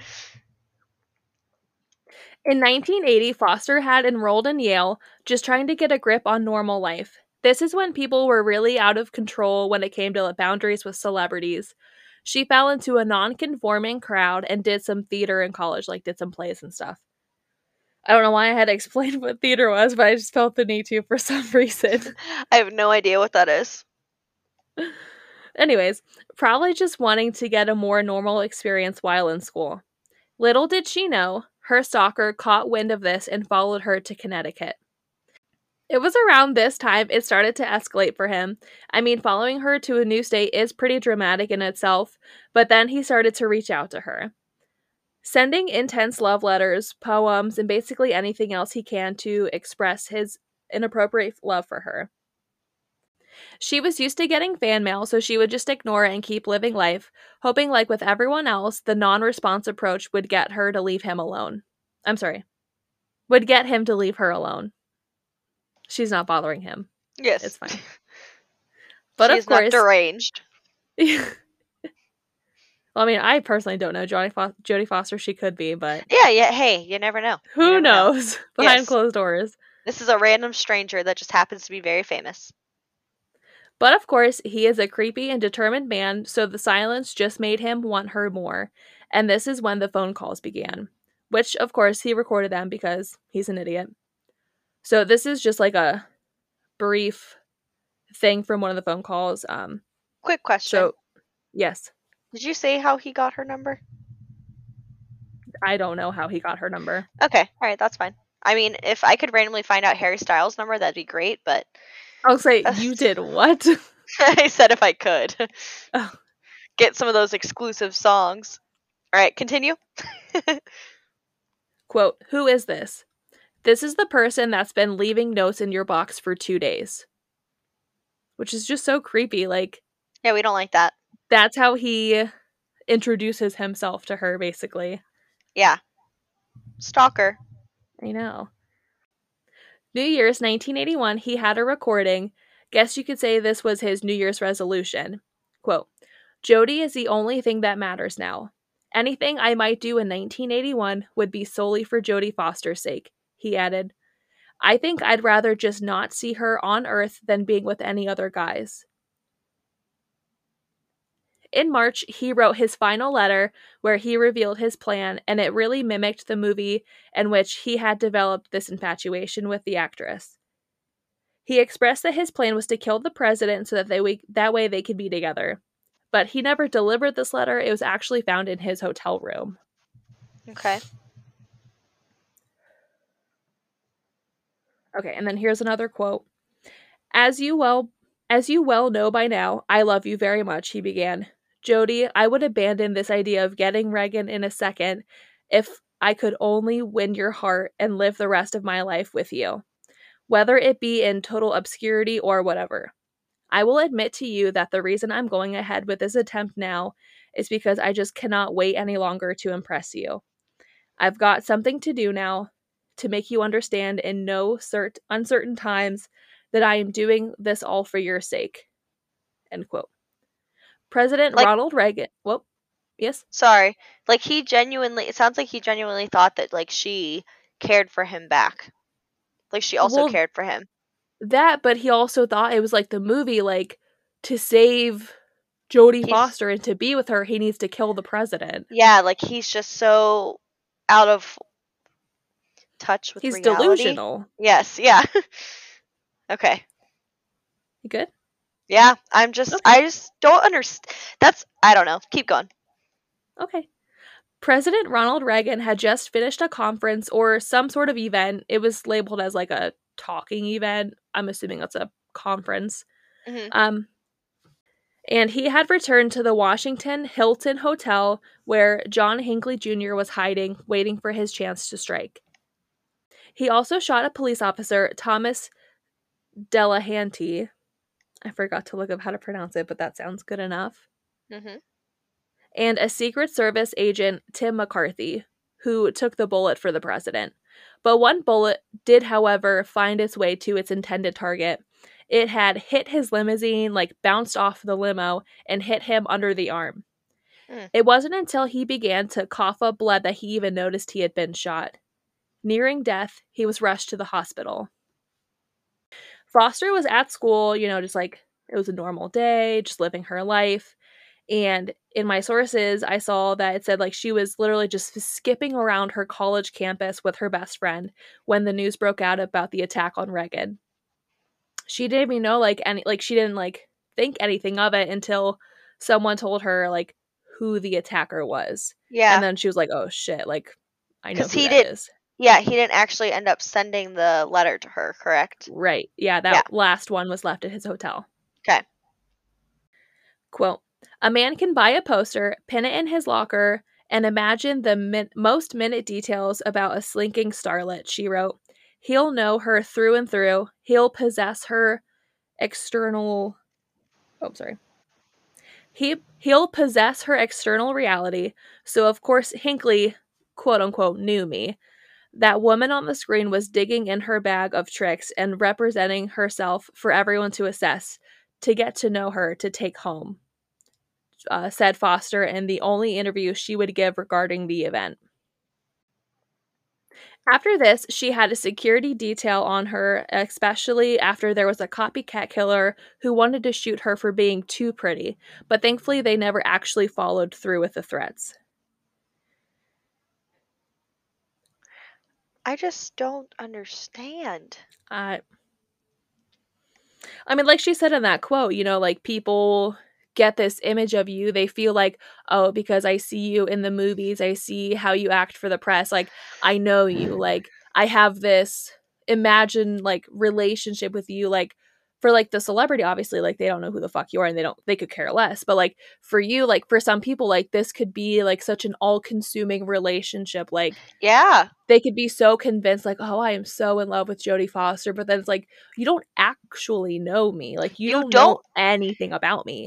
In nineteen eighty, Foster had enrolled in Yale, just trying to get a grip on normal life. This is when people were really out of control when it came to boundaries with celebrities. She fell into a non-conforming crowd and did some theater in college, like did some plays and stuff. I don't know why I had to explain what theater was, but I just felt the need to for some reason. I have no idea what that is. Anyways, probably just wanting to get a more normal experience while in school. Little did she know, her stalker caught wind of this and followed her to Connecticut. It was around this time it started to escalate for him. I mean, following her to a new state is pretty dramatic in itself, but then he started to reach out to her. Sending intense love letters, poems, and basically anything else he can to express his inappropriate love for her. She was used to getting fan mail, so she would just ignore it and keep living life, hoping like with everyone else, the non-response approach would get her to leave him alone. I'm sorry. Would get him to leave her alone. She's not bothering him. Yes. It's fine. But She's of course, not deranged. well, I mean, I personally don't know Jodie, Fo- Jodie Foster. She could be, but Yeah, yeah, hey, you never know. who You never know. knows behind Yes. closed doors. This is a random stranger that just happens to be very famous. But of course, he is a creepy and determined man, so the silence just made him want her more. And this is when the phone calls began. Which, of course, he recorded them because he's an idiot. So this is just like a brief thing from one of the phone calls. Um, Quick question. so, yes. Did you say how he got her number? I don't know how he got her number. Okay, alright, that's fine. I mean, if I could randomly find out Harry Styles' number, that'd be great, but... I'll say, you did what? I said if I could. Oh. Get some of those exclusive songs. Alright, continue. Quote, who is this? This is the person that's been leaving notes in your box for two days. Which is just so creepy. Like, Yeah, we don't like that. that's how he introduces himself to her, basically. Yeah. Stalker. I know. New Year's nineteen eighty-one, he had a recording. Guess you could say this was his New Year's resolution. Quote, Jody is the only thing that matters now. Anything I might do in nineteen eighty-one would be solely for Jodie Foster's sake, he added. I think I'd rather just not see her on Earth than being with any other guys. In March, he wrote his final letter where he revealed his plan, and it really mimicked the movie in which he had developed this infatuation with the actress. He expressed that his plan was to kill the president so that they that way they could be together. But he never delivered this letter. It was actually found in his hotel room. Okay. Okay, and then here's another quote. As you well as you well know by now, I love you very much, he began. Jody, I would abandon this idea of getting Regan in a second if I could only win your heart and live the rest of my life with you, whether it be in total obscurity or whatever. I will admit to you that the reason I'm going ahead with this attempt now is because I just cannot wait any longer to impress you. I've got something to do now to make you understand in no cert- uncertain times that I am doing this all for your sake. End quote. President like, Ronald Reagan. Whoop. Yes? Sorry. Like, he genuinely, it sounds like he genuinely thought that, like, she cared for him back. Like, she also Well, cared for him. That, but he also thought it was like the movie, like, to save Jodie He's, Foster and to be with her, he needs to kill the president. Yeah, like, he's just so out of touch with he's reality. He's delusional. Yes, yeah. Okay. You good? Yeah, I'm just, okay. I just don't understand. That's, I don't know. Keep going. Okay. President Ronald Reagan had just finished a conference or some sort of event. It was labeled as like a talking event. I'm assuming that's a conference. Mm-hmm. Um, and he had returned to the Washington Hilton Hotel where John Hinckley Junior was hiding, waiting for his chance to strike. He also shot a police officer, Thomas Delahanty. I forgot to look up how to pronounce it, but that sounds good enough. Mm-hmm. And a Secret Service agent, Tim McCarthy, who took the bullet for the president. But one bullet did, however, find its way to its intended target. It had hit his limousine, like bounced off the limo, and hit him under the arm. Mm. It wasn't until he began to cough up blood that he even noticed he had been shot. Nearing death, he was rushed to the hospital. Foster was at school, you know, just like it was a normal day, just living her life. And in my sources, I saw that it said like she was literally just skipping around her college campus with her best friend when the news broke out about the attack on Regan. She didn't even know like any, like she didn't like think anything of it until someone told her like who the attacker was. Yeah. And then she was like, oh shit, like I know who he that did, is. Yeah, he didn't actually end up sending the letter to her, correct? Right. Yeah, that yeah. last one was left at his hotel. Okay. Quote, a man can buy a poster, pin it in his locker, and imagine the min- most minute details about a slinking starlet, she wrote. He'll know her through and through. He'll possess her external... Oh, sorry. He, he'll possess her external reality. So, of course, Hinckley, quote-unquote, knew me. That woman on the screen was digging in her bag of tricks and representing herself for everyone to assess, to get to know her, to take home, uh, said Foster in the only interview she would give regarding the event. After this, she had a security detail on her, especially after there was a copycat killer who wanted to shoot her for being too pretty, but thankfully they never actually followed through with the threats. I just don't understand. Uh, I mean, like she said in that quote, you know, like people get this image of you. They feel like, oh, because I see you in the movies, I see how you act for the press. Like, I know you. Like, I have this imagined, like, relationship with you. Like, for, like, the celebrity, obviously, like, they don't know who the fuck you are and they don't, they could care less. But, like, for you, like, for some people, like, this could be, like, such an all-consuming relationship. Like, yeah, they could be so convinced, like, oh, I am so in love with Jodie Foster. But then it's like, you don't actually know me. Like, you, you don't, don't know anything about me.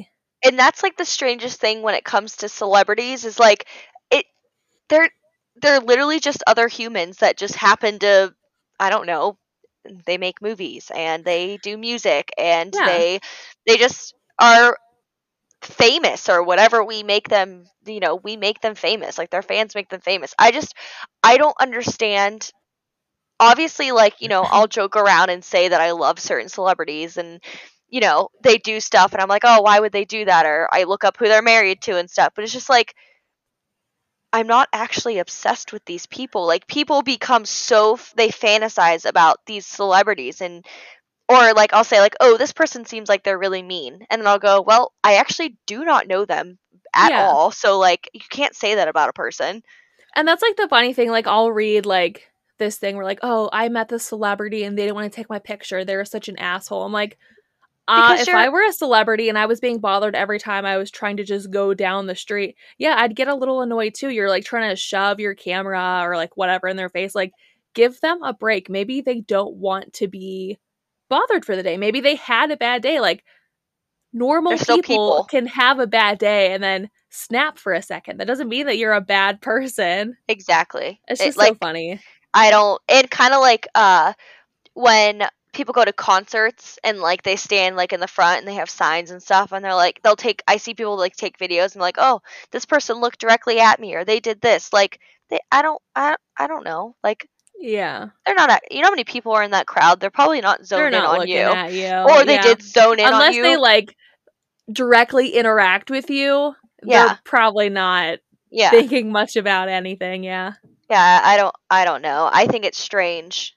and that's like the strangest thing when it comes to celebrities is like it they're they're literally just other humans that just happen to, I don't know, they make movies and they do music and Yeah. they they just are famous or whatever. We make them, you know, we make them famous. Like their fans make them famous. I just I don't understand. Obviously, like, you know, I'll joke around and say that I love certain celebrities and, you know, they do stuff and I'm like, oh, why would they do that? Or I look up who they're married to and stuff. But it's just like, I'm not actually obsessed with these people. Like, people become so, f- they fantasize about these celebrities and, or like, I'll say, like, oh, this person seems like they're really mean. And then I'll go, well, I actually do not know them at Yeah. all. So, like, you can't say that about a person. And that's like the funny thing. Like, I'll read like this thing where like, oh, I met this celebrity and they didn't want to take my picture. They were such an asshole. I'm like, uh, Because if you're, I were a celebrity and I was being bothered every time I was trying to just go down the street, yeah, I'd get a little annoyed too. You're like trying to shove your camera or like whatever in their face. Like, give them a break. Maybe they don't want to be bothered for the day. Maybe they had a bad day. Like, normal they're still people people. can have a bad day and then snap for a second. That doesn't mean that you're a bad person. Exactly. It's It, just so like, funny. I don't, and kind of like, uh, when people go to concerts and like they stand like in the front and they have signs and stuff and they're like they'll take I see people like take videos and like, oh, this person looked directly at me or they did this, like they I don't I, I don't know, like Yeah. they're not at, you know how many people are in that crowd, they're probably not They're zoned in not on looking you, at you. or they Yeah. did zone in on Unless they you. like directly interact with you, Yeah. they're probably not Yeah. thinking much about anything. Yeah. Yeah, I don't I don't know. I think it's strange.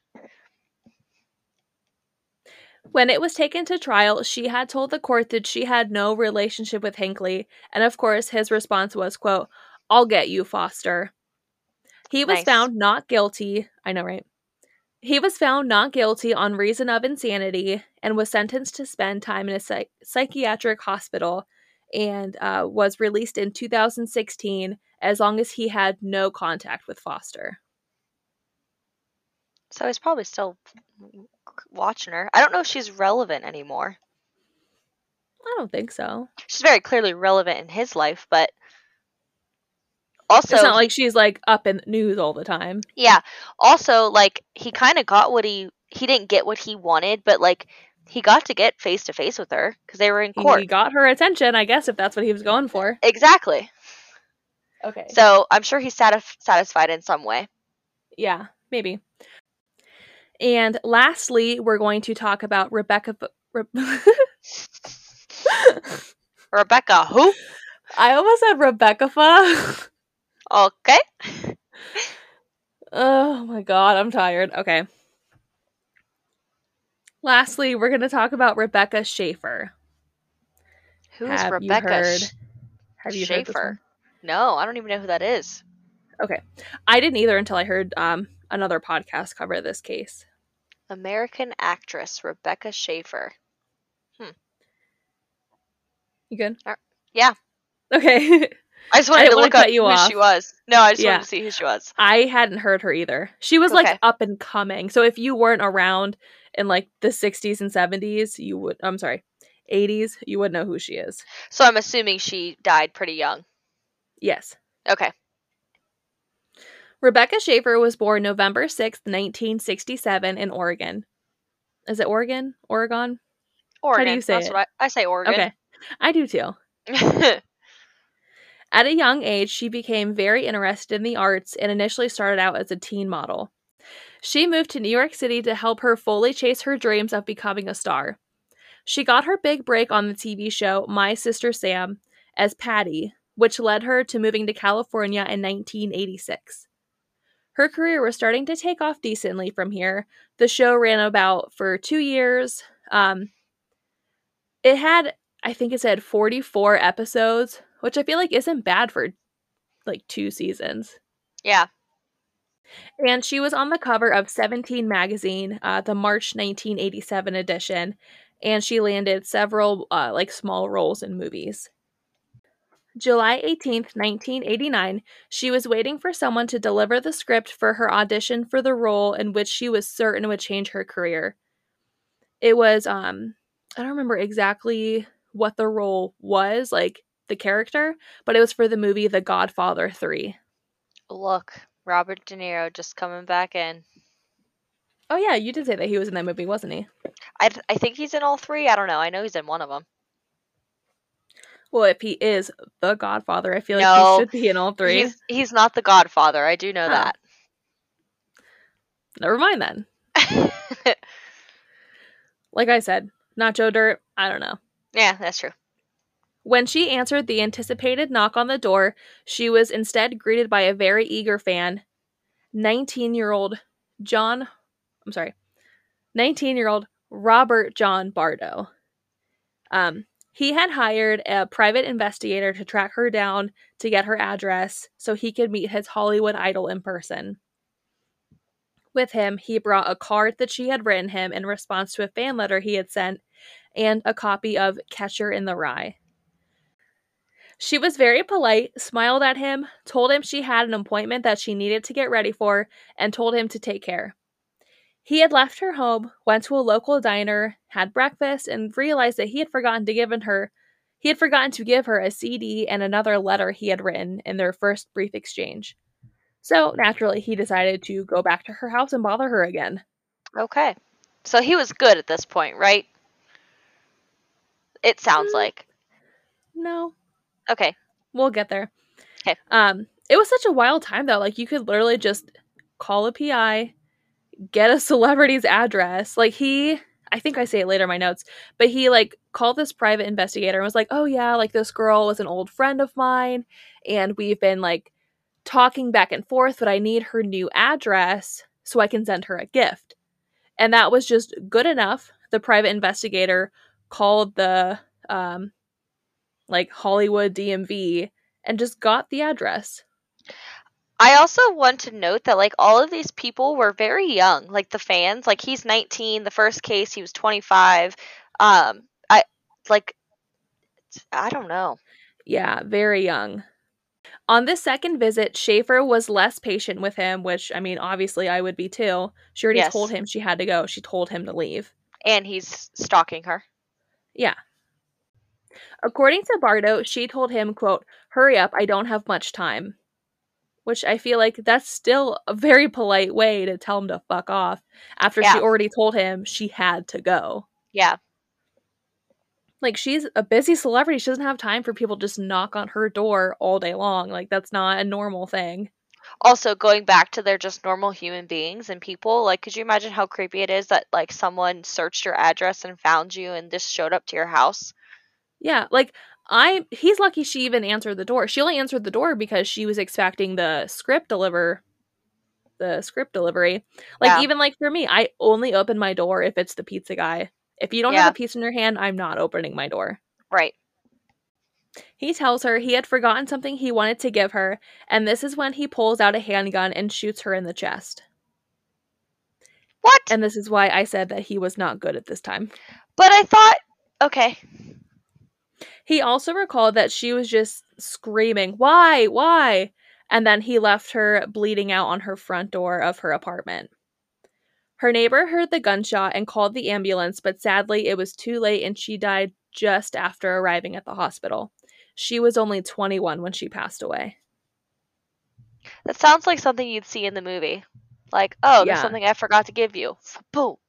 When it was taken to trial, she had told the court that she had no relationship with Hinckley, and of course his response was, quote, "I'll get you, Foster." He was Nice. found not guilty. I know, right? He was found not guilty on reason of insanity and was sentenced to spend time in a psych- psychiatric hospital and uh, was released in two thousand sixteen as long as he had no contact with Foster. So he's probably still watching her. I don't know if she's relevant anymore. I don't think so. She's very clearly relevant in his life, but also It's not he, like she's like up in the news all the time. yeah, also like he kind of got what he he didn't get what he wanted, but like he got to get face to face with her because they were in court. He got her attention, I guess, if that's what he was going for. Exactly. Okay. So I'm sure he's satisf- satisfied in some way. Yeah, maybe. And lastly, we're going to talk about Rebecca. Re- Rebecca, who? I almost said Rebecca. Okay. Oh my god, I'm tired. Okay. Lastly, we're going to talk about Rebecca Schaeffer. Who is Have Rebecca you heard? Sh- Have you heard this Schaefer? one? No, I don't even know who that is. Okay, I didn't either until I heard um another podcast cover this case. American actress Rebecca Schaeffer. Hmm. You good? Uh, yeah. Okay. I just I wanted didn't to wanna look up cut you who off. she was. No, I just Yeah. wanted to see who she was. I hadn't heard her either. She was Okay. like up and coming. So if you weren't around in like the sixties and seventies, you would. I'm sorry, eighties, you would know who she is. So I'm assuming she died pretty young. Yes. Okay. Rebecca Schaeffer was born November sixth, nineteen sixty-seven in Oregon. Is it Oregon? Oregon? Oregon. How do you say That's it? what I, I say Oregon. Okay. I do too. At a young age, she became very interested in the arts and initially started out as a teen model. She moved to New York City to help her fully chase her dreams of becoming a star. She got her big break on the T V show My Sister Sam as Patty, which led her to moving to California in nineteen eighty-six. Her career was starting to take off decently from here. The show ran about for two years. Um, it had, I think it said forty-four episodes, which I feel like isn't bad for like two seasons. Yeah. And she was on the cover of Seventeen magazine, uh, the March nineteen eighty-seven edition, and she landed several uh, like small roles in movies. July eighteenth, nineteen eighty-nine, she was waiting for someone to deliver the script for her audition for the role in which she was certain would change her career. It was, um, I don't remember exactly what the role was, like the character, but it was for the movie The Godfather three. Look, Robert De Niro just coming back in. Oh yeah, you did say that he was in that movie, wasn't he? I, I think he's in all three. I don't know. I know he's in one of them. Well, if he is the Godfather, I feel like No, he should be in all three. He's he's not the Godfather. I do know Oh. that. Never mind then. Like I said, not Joe Dirt. I don't know. Yeah, that's true. When she answered the anticipated knock on the door, she was instead greeted by a very eager fan, nineteen-year-old John, I'm sorry, nineteen-year-old Robert John Bardo. Um, he had hired a private investigator to track her down to get her address so he could meet his Hollywood idol in person. With him, he brought a card that she had written him in response to a fan letter he had sent and a copy of Catcher in the Rye. She was very polite, smiled at him, told him she had an appointment that she needed to get ready for, and told him to take care. He had left her home, went to a local diner, had breakfast, and realized that he had forgotten to give her he had forgotten to give her a C D and another letter he had written in their first brief exchange. So, naturally, he decided to go back to her house and bother her again. Okay. So he was good at this point, right? It sounds Mm. like. No. Okay. We'll get there. Okay. Um, it was such a wild time, though. Like, you could literally just call a P I, get a celebrity's address. Like, he... I think I say it later in my notes, but he, like, called this private investigator and was like, oh, yeah, like, this girl was an old friend of mine, and we've been, like, talking back and forth, but I need her new address so I can send her a gift. And that was just good enough. The private investigator called the, um, like, Hollywood D M V and just got the address. I also want to note that, like, all of these people were very young. Like, the fans, like, he's nineteen. The first case, he was twenty-five. Um, I, like, I don't know. Yeah, very young. On this second visit, Schaefer was less patient with him, which, I mean, obviously I would be too. She already Yes. told him she had to go. She told him to leave. And he's stalking her. Yeah. According to Bardo, she told him, quote, hurry up, I don't have much time. Which I feel like that's still a very polite way to tell him to fuck off after Yeah. she already told him she had to go. Yeah. Like, she's a busy celebrity. She doesn't have time for people to just knock on her door all day long. Like, that's not a normal thing. Also, going back to they're just normal human beings and people, like, could you imagine how creepy it is that, like, someone searched your address and found you and just showed up to your house? Yeah, like, I he's lucky she even answered the door. She only answered the door because she was expecting the script deliver the script delivery. Like, Yeah. even, like, for me, I only open my door if it's the pizza guy. If you don't Yeah. have a pizza in your hand, I'm not opening my door. Right. He tells her he had forgotten something he wanted to give her, and this is when he pulls out a handgun and shoots her in the chest. What? And this is why I said that he was not good at this time. But I thought, okay. He also recalled that she was just screaming, why, why? And then he left her bleeding out on her front door of her apartment. Her neighbor heard the gunshot and called the ambulance, but sadly it was too late and she died just after arriving at the hospital. She was only twenty-one when she passed away. That sounds like something you'd see in the movie. Like, oh, there's Yeah. something I forgot to give you. Boom.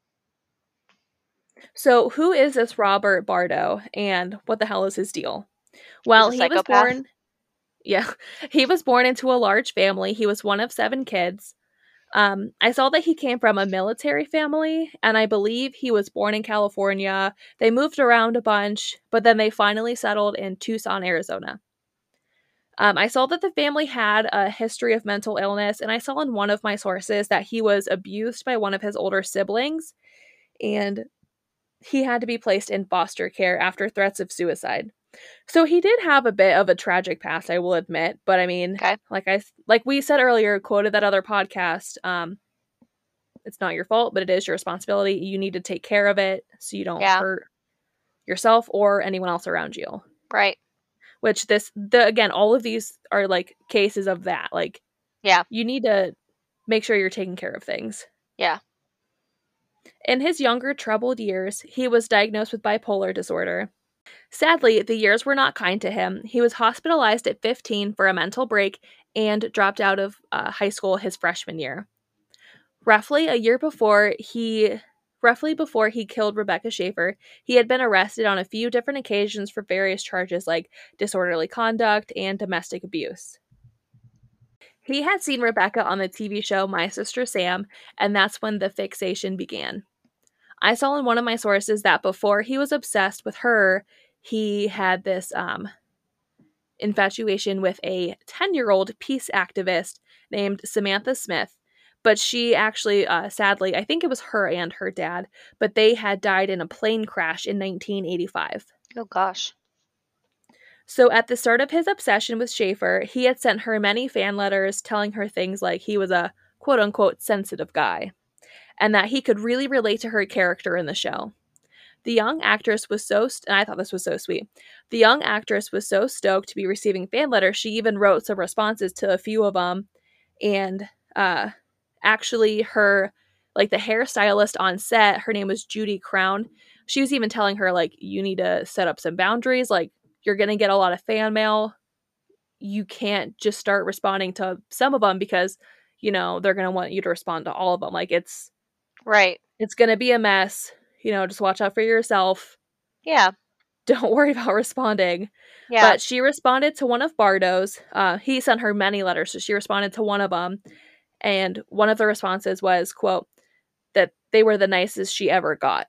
So, who is this Robert Bardo, and what the hell is his deal? Well, He's a he was psychopath? born... Yeah. He was born into a large family. He was one of seven kids. Um, I saw that he came from a military family, and I believe he was born in California. They moved around a bunch, but then they finally settled in Tucson, Arizona. Um, I saw that the family had a history of mental illness, and I saw in one of my sources that he was abused by one of his older siblings, and he had to be placed in foster care after threats of suicide. So he did have a bit of a tragic past, I will admit, but I mean, Okay. like I like we said earlier, quoted that other podcast, um, it's not your fault, but it is your responsibility. You need to take care of it so you don't Yeah. hurt yourself or anyone else around you. Right. Which this, the again, all of these are like cases of that. Like, Yeah. you need to make sure you're taking care of things. Yeah. In his younger, troubled years, he was diagnosed with bipolar disorder. Sadly, the years were not kind to him. He was hospitalized at fifteen for a mental break and dropped out of uh, high school his freshman year. Roughly a year before he roughly before he killed Rebecca Schaeffer, he had been arrested on a few different occasions for various charges like disorderly conduct and domestic abuse. He had seen Rebecca on the T V show My Sister Sam, and that's when the fixation began. I saw in one of my sources that before he was obsessed with her, he had this um, infatuation with a ten-year-old peace activist named Samantha Smith. But she actually, uh, sadly, I think it was her and her dad, but they had died in a plane crash in nineteen eighty-five. Oh, gosh. So at the start of his obsession with Schaeffer, he had sent her many fan letters telling her things like he was a quote-unquote sensitive guy, and that he could really relate to her character in the show. The young actress was so, st- and I thought this was so sweet. The young actress was so stoked to be receiving fan letters, she even wrote some responses to a few of them, and uh, actually her, like the hairstylist on set, her name was Judy Crown. She was even telling her, like, you need to set up some boundaries, like, you're going to get a lot of fan mail. You can't just start responding to some of them because, you know, they're going to want you to respond to all of them. Like, it's, Right. it's going to be a mess. You know, just watch out for yourself. Yeah. Don't worry about responding. Yeah. But she responded to one of Bardo's. Uh, he sent her many letters, so she responded to one of them. And one of the responses was, quote, that they were the nicest she ever got.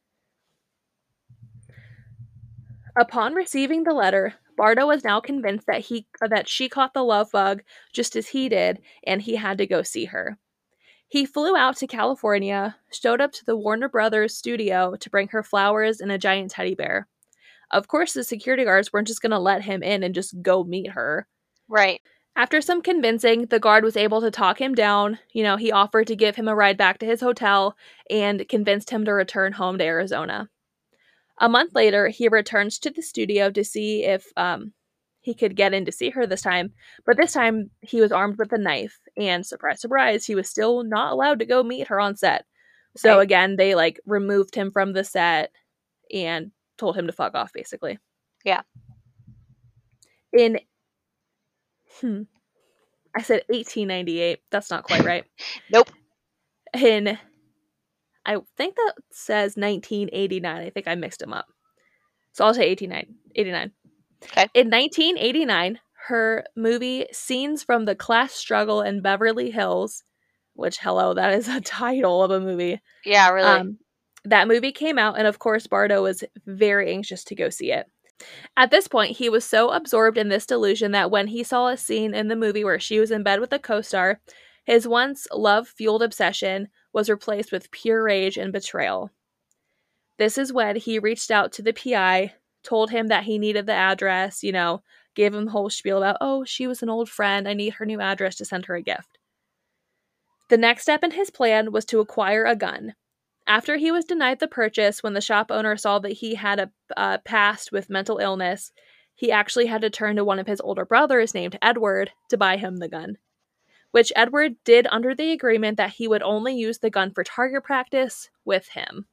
Upon receiving the letter, Bardo was now convinced that he that she caught the love bug just as he did, and he had to go see her. He flew out to California, showed up to the Warner Brothers studio to bring her flowers and a giant teddy bear. Of course, the security guards weren't just going to let him in and just go meet her. Right. After some convincing, the guard was able to talk him down. You know, he offered to give him a ride back to his hotel and convinced him to return home to Arizona. A month later, he returns to the studio to see if um, he could get in to see her this time. But this time, he was armed with a knife. And surprise, surprise, he was still not allowed to go meet her on set. So Right. again, they like removed him from the set and told him to fuck off, basically. Yeah. In, hmm, I said eighteen ninety-eight. That's not quite right. Nope. In, I think that says nineteen eighty-nine. I think I mixed them up. So I'll say eighteen eighty-nine. Okay. In nineteen eighty-nine, her movie Scenes from the Class Struggle in Beverly Hills, which, hello, that is a title of a movie. Yeah, really. Um, that movie came out, and of course, Bardo was very anxious to go see it. At this point, he was so absorbed in this delusion that when he saw a scene in the movie where she was in bed with a co-star, his once love-fueled obsession was replaced with pure rage and betrayal. This is when he reached out to the P I, told him that he needed the address, you know, gave him the whole spiel about, oh, she was an old friend, I need her new address to send her a gift. The next step in his plan was to acquire a gun. After he was denied the purchase, when the shop owner saw that he had a uh, past with mental illness, he actually had to turn to one of his older brothers named Edward to buy him the gun, which Edward did under the agreement that he would only use the gun for target practice with him.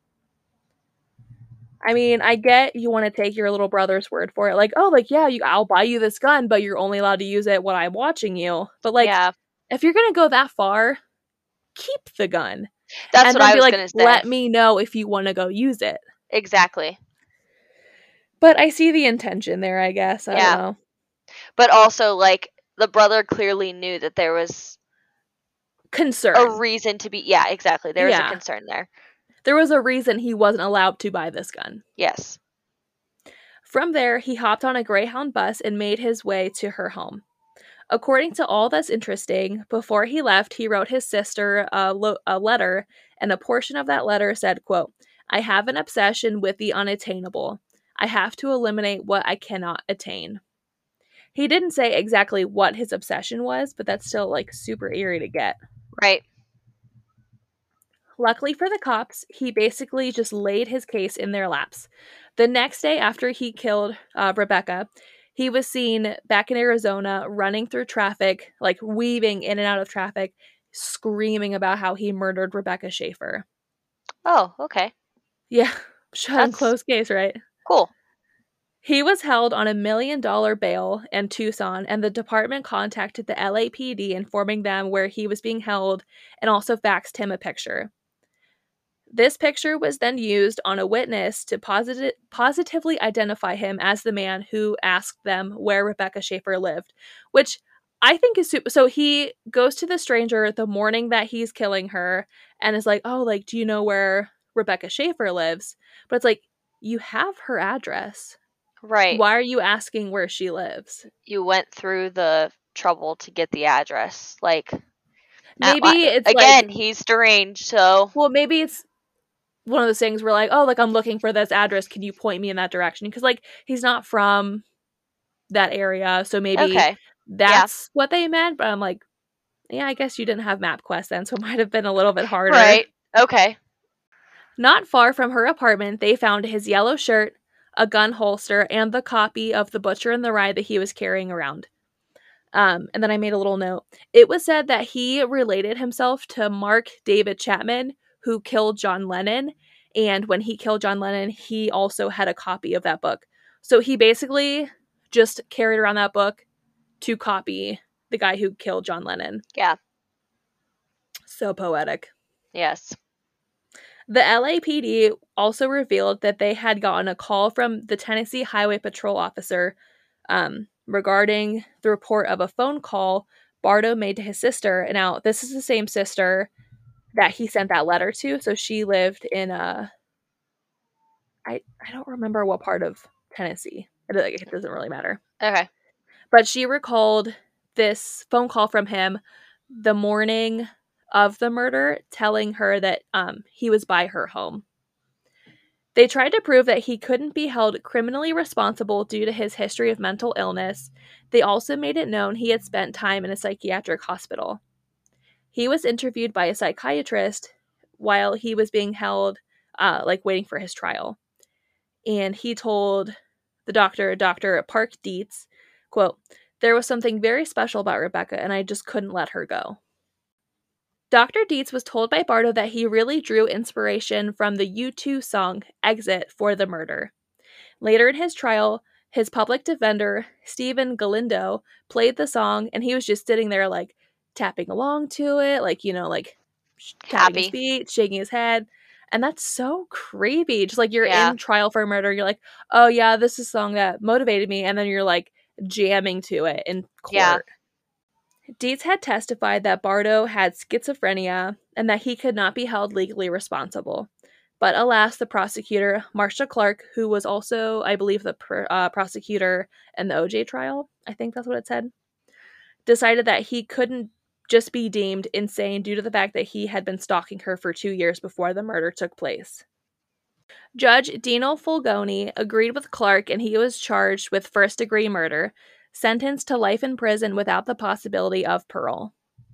I mean, I get you want to take your little brother's word for it. Like, oh, like, yeah, you, I'll buy you this gun, but you're only allowed to use it when I'm watching you. But, like, yeah. if you're going to go that far, keep the gun. That's and what then I be was like, going to say. let me know if you want to go use it. Exactly. But I see the intention there, I guess. I Yeah. don't know. But also, like, the brother clearly knew that there was Concern. a reason to be. Yeah, exactly. There was Yeah. a concern there. There was a reason he wasn't allowed to buy this gun. Yes. From there, he hopped on a Greyhound bus and made his way to her home. According to All That's Interesting, before he left, he wrote his sister a, lo- a letter, and a portion of that letter said, quote, I have an obsession with the unattainable. I have to eliminate what I cannot attain. He didn't say exactly what his obsession was, but that's still, like, super eerie to get. Right. Luckily for the cops, he basically just laid his case in their laps. The next day after he killed uh, Rebecca, he was seen back in Arizona running through traffic, like weaving in and out of traffic, screaming about how he murdered Rebecca Schaeffer. Oh, okay. Yeah, shut and That's close case, right? cool. He was held on a million dollar bail in Tucson, and the department contacted the L A P D informing them where he was being held and also faxed him a picture. This picture was then used on a witness to posit- positively identify him as the man who asked them where Rebecca Schaefer lived, which I think is super. So he goes to the stranger the morning that he's killing her and is like, oh, like, do you know where Rebecca Schaefer lives? But it's like, you have her address. Right. Why are you asking where she lives? You went through the trouble to get the address. Like, Maybe it's again, like, he's deranged, so. well, maybe it's one of those things where like, oh, like, I'm looking for this address. Can you point me in that direction? Because like, he's not from that area, so maybe Okay. that's yeah. what they meant. But I'm like, yeah, I guess you didn't have MapQuest then, so it might have been a little bit harder. Right. Okay. Not far from her apartment, they found his yellow shirt, a gun holster, and the copy of The Butcher and the Rye that he was carrying around. Um, and then I made a little note. It was said that he related himself to Mark David Chapman, who killed John Lennon. And when he killed John Lennon, he also had a copy of that book. So he basically just carried around that book to copy the guy who killed John Lennon. Yeah. So poetic. Yes. The L A P D also revealed that they had gotten a call from the Tennessee Highway Patrol officer um, regarding the report of a phone call Bardo made to his sister. And now, this is the same sister that he sent that letter to. So she lived in a... I, I don't remember what part of Tennessee. It, it doesn't really matter. Okay. But she recalled this phone call from him the morning of the murder, telling her that um, he was by her home. They tried to prove that he couldn't be held criminally responsible due to his history of mental illness. They also made it known he had spent time in a psychiatric hospital. He was interviewed by a psychiatrist while he was being held, uh, like waiting for his trial. And he told the doctor, Doctor Park Dietz, quote, "There was something very special about Rebecca, and I just couldn't let her go." Doctor Dietz was told by Bardo that he really drew inspiration from the U two song Exit for the murder. Later in his trial, his public defender, Stephen Galindo, played the song, and he was just sitting there, like, tapping along to it, like, you know, like, tapping his feet, shaking his head. And that's so creepy. Just like you're yeah. in trial for a murder, you're like, oh yeah, this is a song that motivated me, and then you're like jamming to it in court. Yeah. Dietz had testified that Bardo had schizophrenia and that he could not be held legally responsible. But alas, the prosecutor, Marcia Clark, who was also, I believe, the pr- uh, prosecutor in the O J trial, I think that's what it said, decided that he couldn't just be deemed insane due to the fact that he had been stalking her for two years before the murder took place. Judge Dino Fulgoni agreed with Clark, and he was charged with first-degree murder, sentenced to life in prison without the possibility of parole.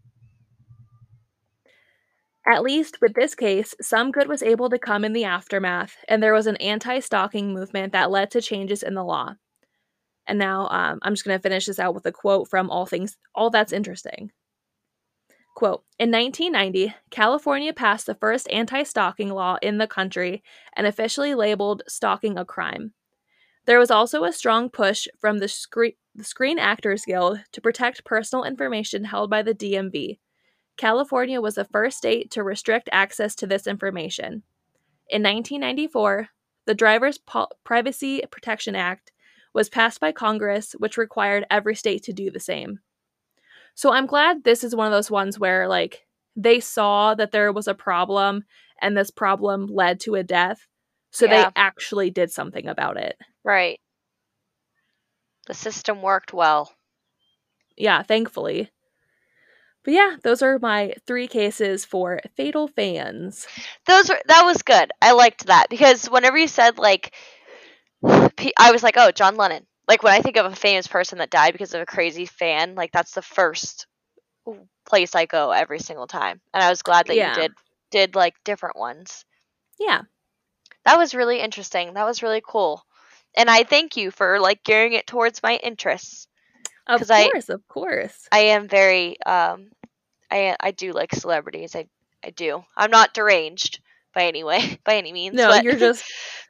At least with this case, some good was able to come in the aftermath, and there was an anti-stalking movement that led to changes in the law. And now um, I'm just going to finish this out with a quote from All Things, All That's Interesting. Quote, "In nineteen ninety, California passed the first anti-stalking law in the country and officially labeled stalking a crime. There was also a strong push from the, Scre- the Screen Actors Guild to protect personal information held by the D M V. California was the first state to restrict access to this information. In nineteen ninety-four, the Driver's po- Privacy Protection Act was passed by Congress, which required every state to do the same." So I'm glad this is one of those ones where, like, they saw that there was a problem and this problem led to a death, so yeah. they actually did something about it. Right. The system worked well. Yeah, thankfully. But yeah, those are my three cases for Fatal Fans. Those were, that was good. I liked that because whenever you said, like, I was like, oh, John Lennon. Like, when I think of a famous person that died because of a crazy fan, like, that's the first place I go every single time. And I was glad that yeah. you did, did, like, different ones. Yeah. That was really interesting. That was really cool. And I thank you for, like, gearing it towards my interests. Of course, I, of course. I am very, um, I I do like celebrities. I, I do. I'm not deranged by any way, by any means. No, but... you're just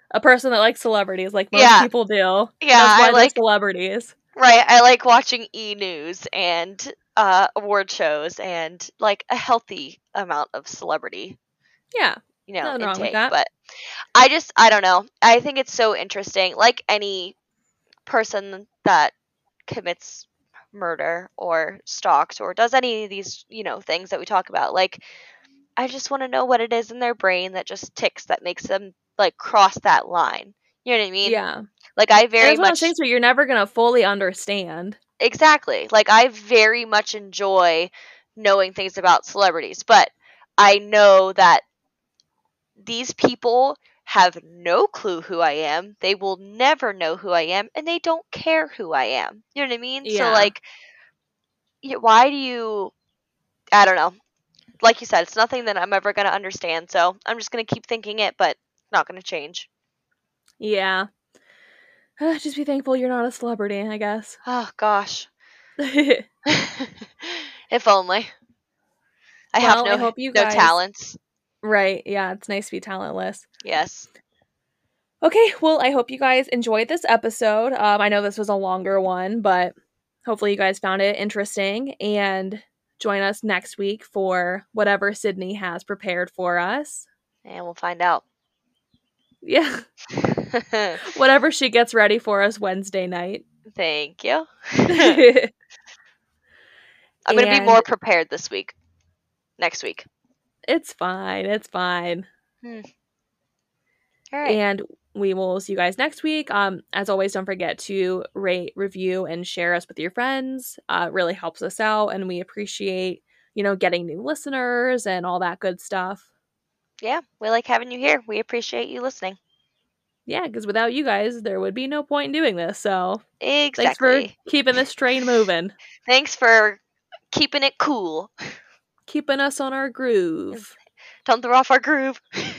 a person that likes celebrities, like most Yeah. people do. Yeah, That's I why they're like celebrities. right, I like watching e-news and uh award shows and like a healthy amount of celebrity, Yeah, you know, nothing wrong with intake. that. But I just I don't know. I think it's so interesting. Like any person that commits murder or stalks or does any of these, you know, things that we talk about. Like I just want to know what it is in their brain that just ticks that makes them like cross that line. You know what I mean? Yeah. Like I And very it's one of those much things where you're never gonna fully understand. exactly. Like I very much enjoy knowing things about celebrities, but I know that these people have no clue who I am. They will never know who I am, and they don't care who I am. You know what I mean? So Yeah. like, y- why do you? I don't know. Like you said, it's nothing that I'm ever gonna understand. So I'm just gonna keep thinking it, but it's not gonna change. Yeah. Just be thankful you're not a celebrity, I guess. Oh gosh. If only I have Well, I no hope you no guys. talents. Right. Yeah, it's nice to be talentless. Yes. Okay, well, I hope you guys enjoyed this episode. Um, I know this was a longer one, but hopefully you guys found it interesting and join us next week for whatever Sydney has prepared for us. And we'll find out. Yeah, whatever she gets ready for us Wednesday night. Thank you. And I'm going to be more prepared this week. Next week. It's fine. It's fine. Hmm. All right. And we will see you guys next week. Um, as always, don't forget to rate, review, and share us with your friends. Uh, it really helps us out, and we appreciate, you know, getting new listeners and all that good stuff. Yeah, we like having you here. We appreciate you listening. Yeah, because without you guys, there would be no point in doing this. So Exactly. Thanks for keeping this train moving. Thanks for keeping it cool. Keeping us on our groove. Don't throw off our groove.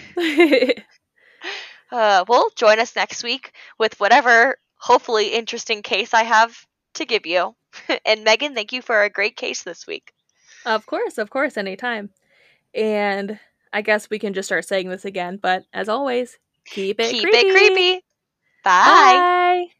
uh, well, join us next week with whatever, hopefully, interesting case I have to give you. And Megan, thank you for a great case this week. Of course, of course, anytime. And I guess we can just start saying this again, but as always, keep it keep creepy. it creepy. Bye. Bye.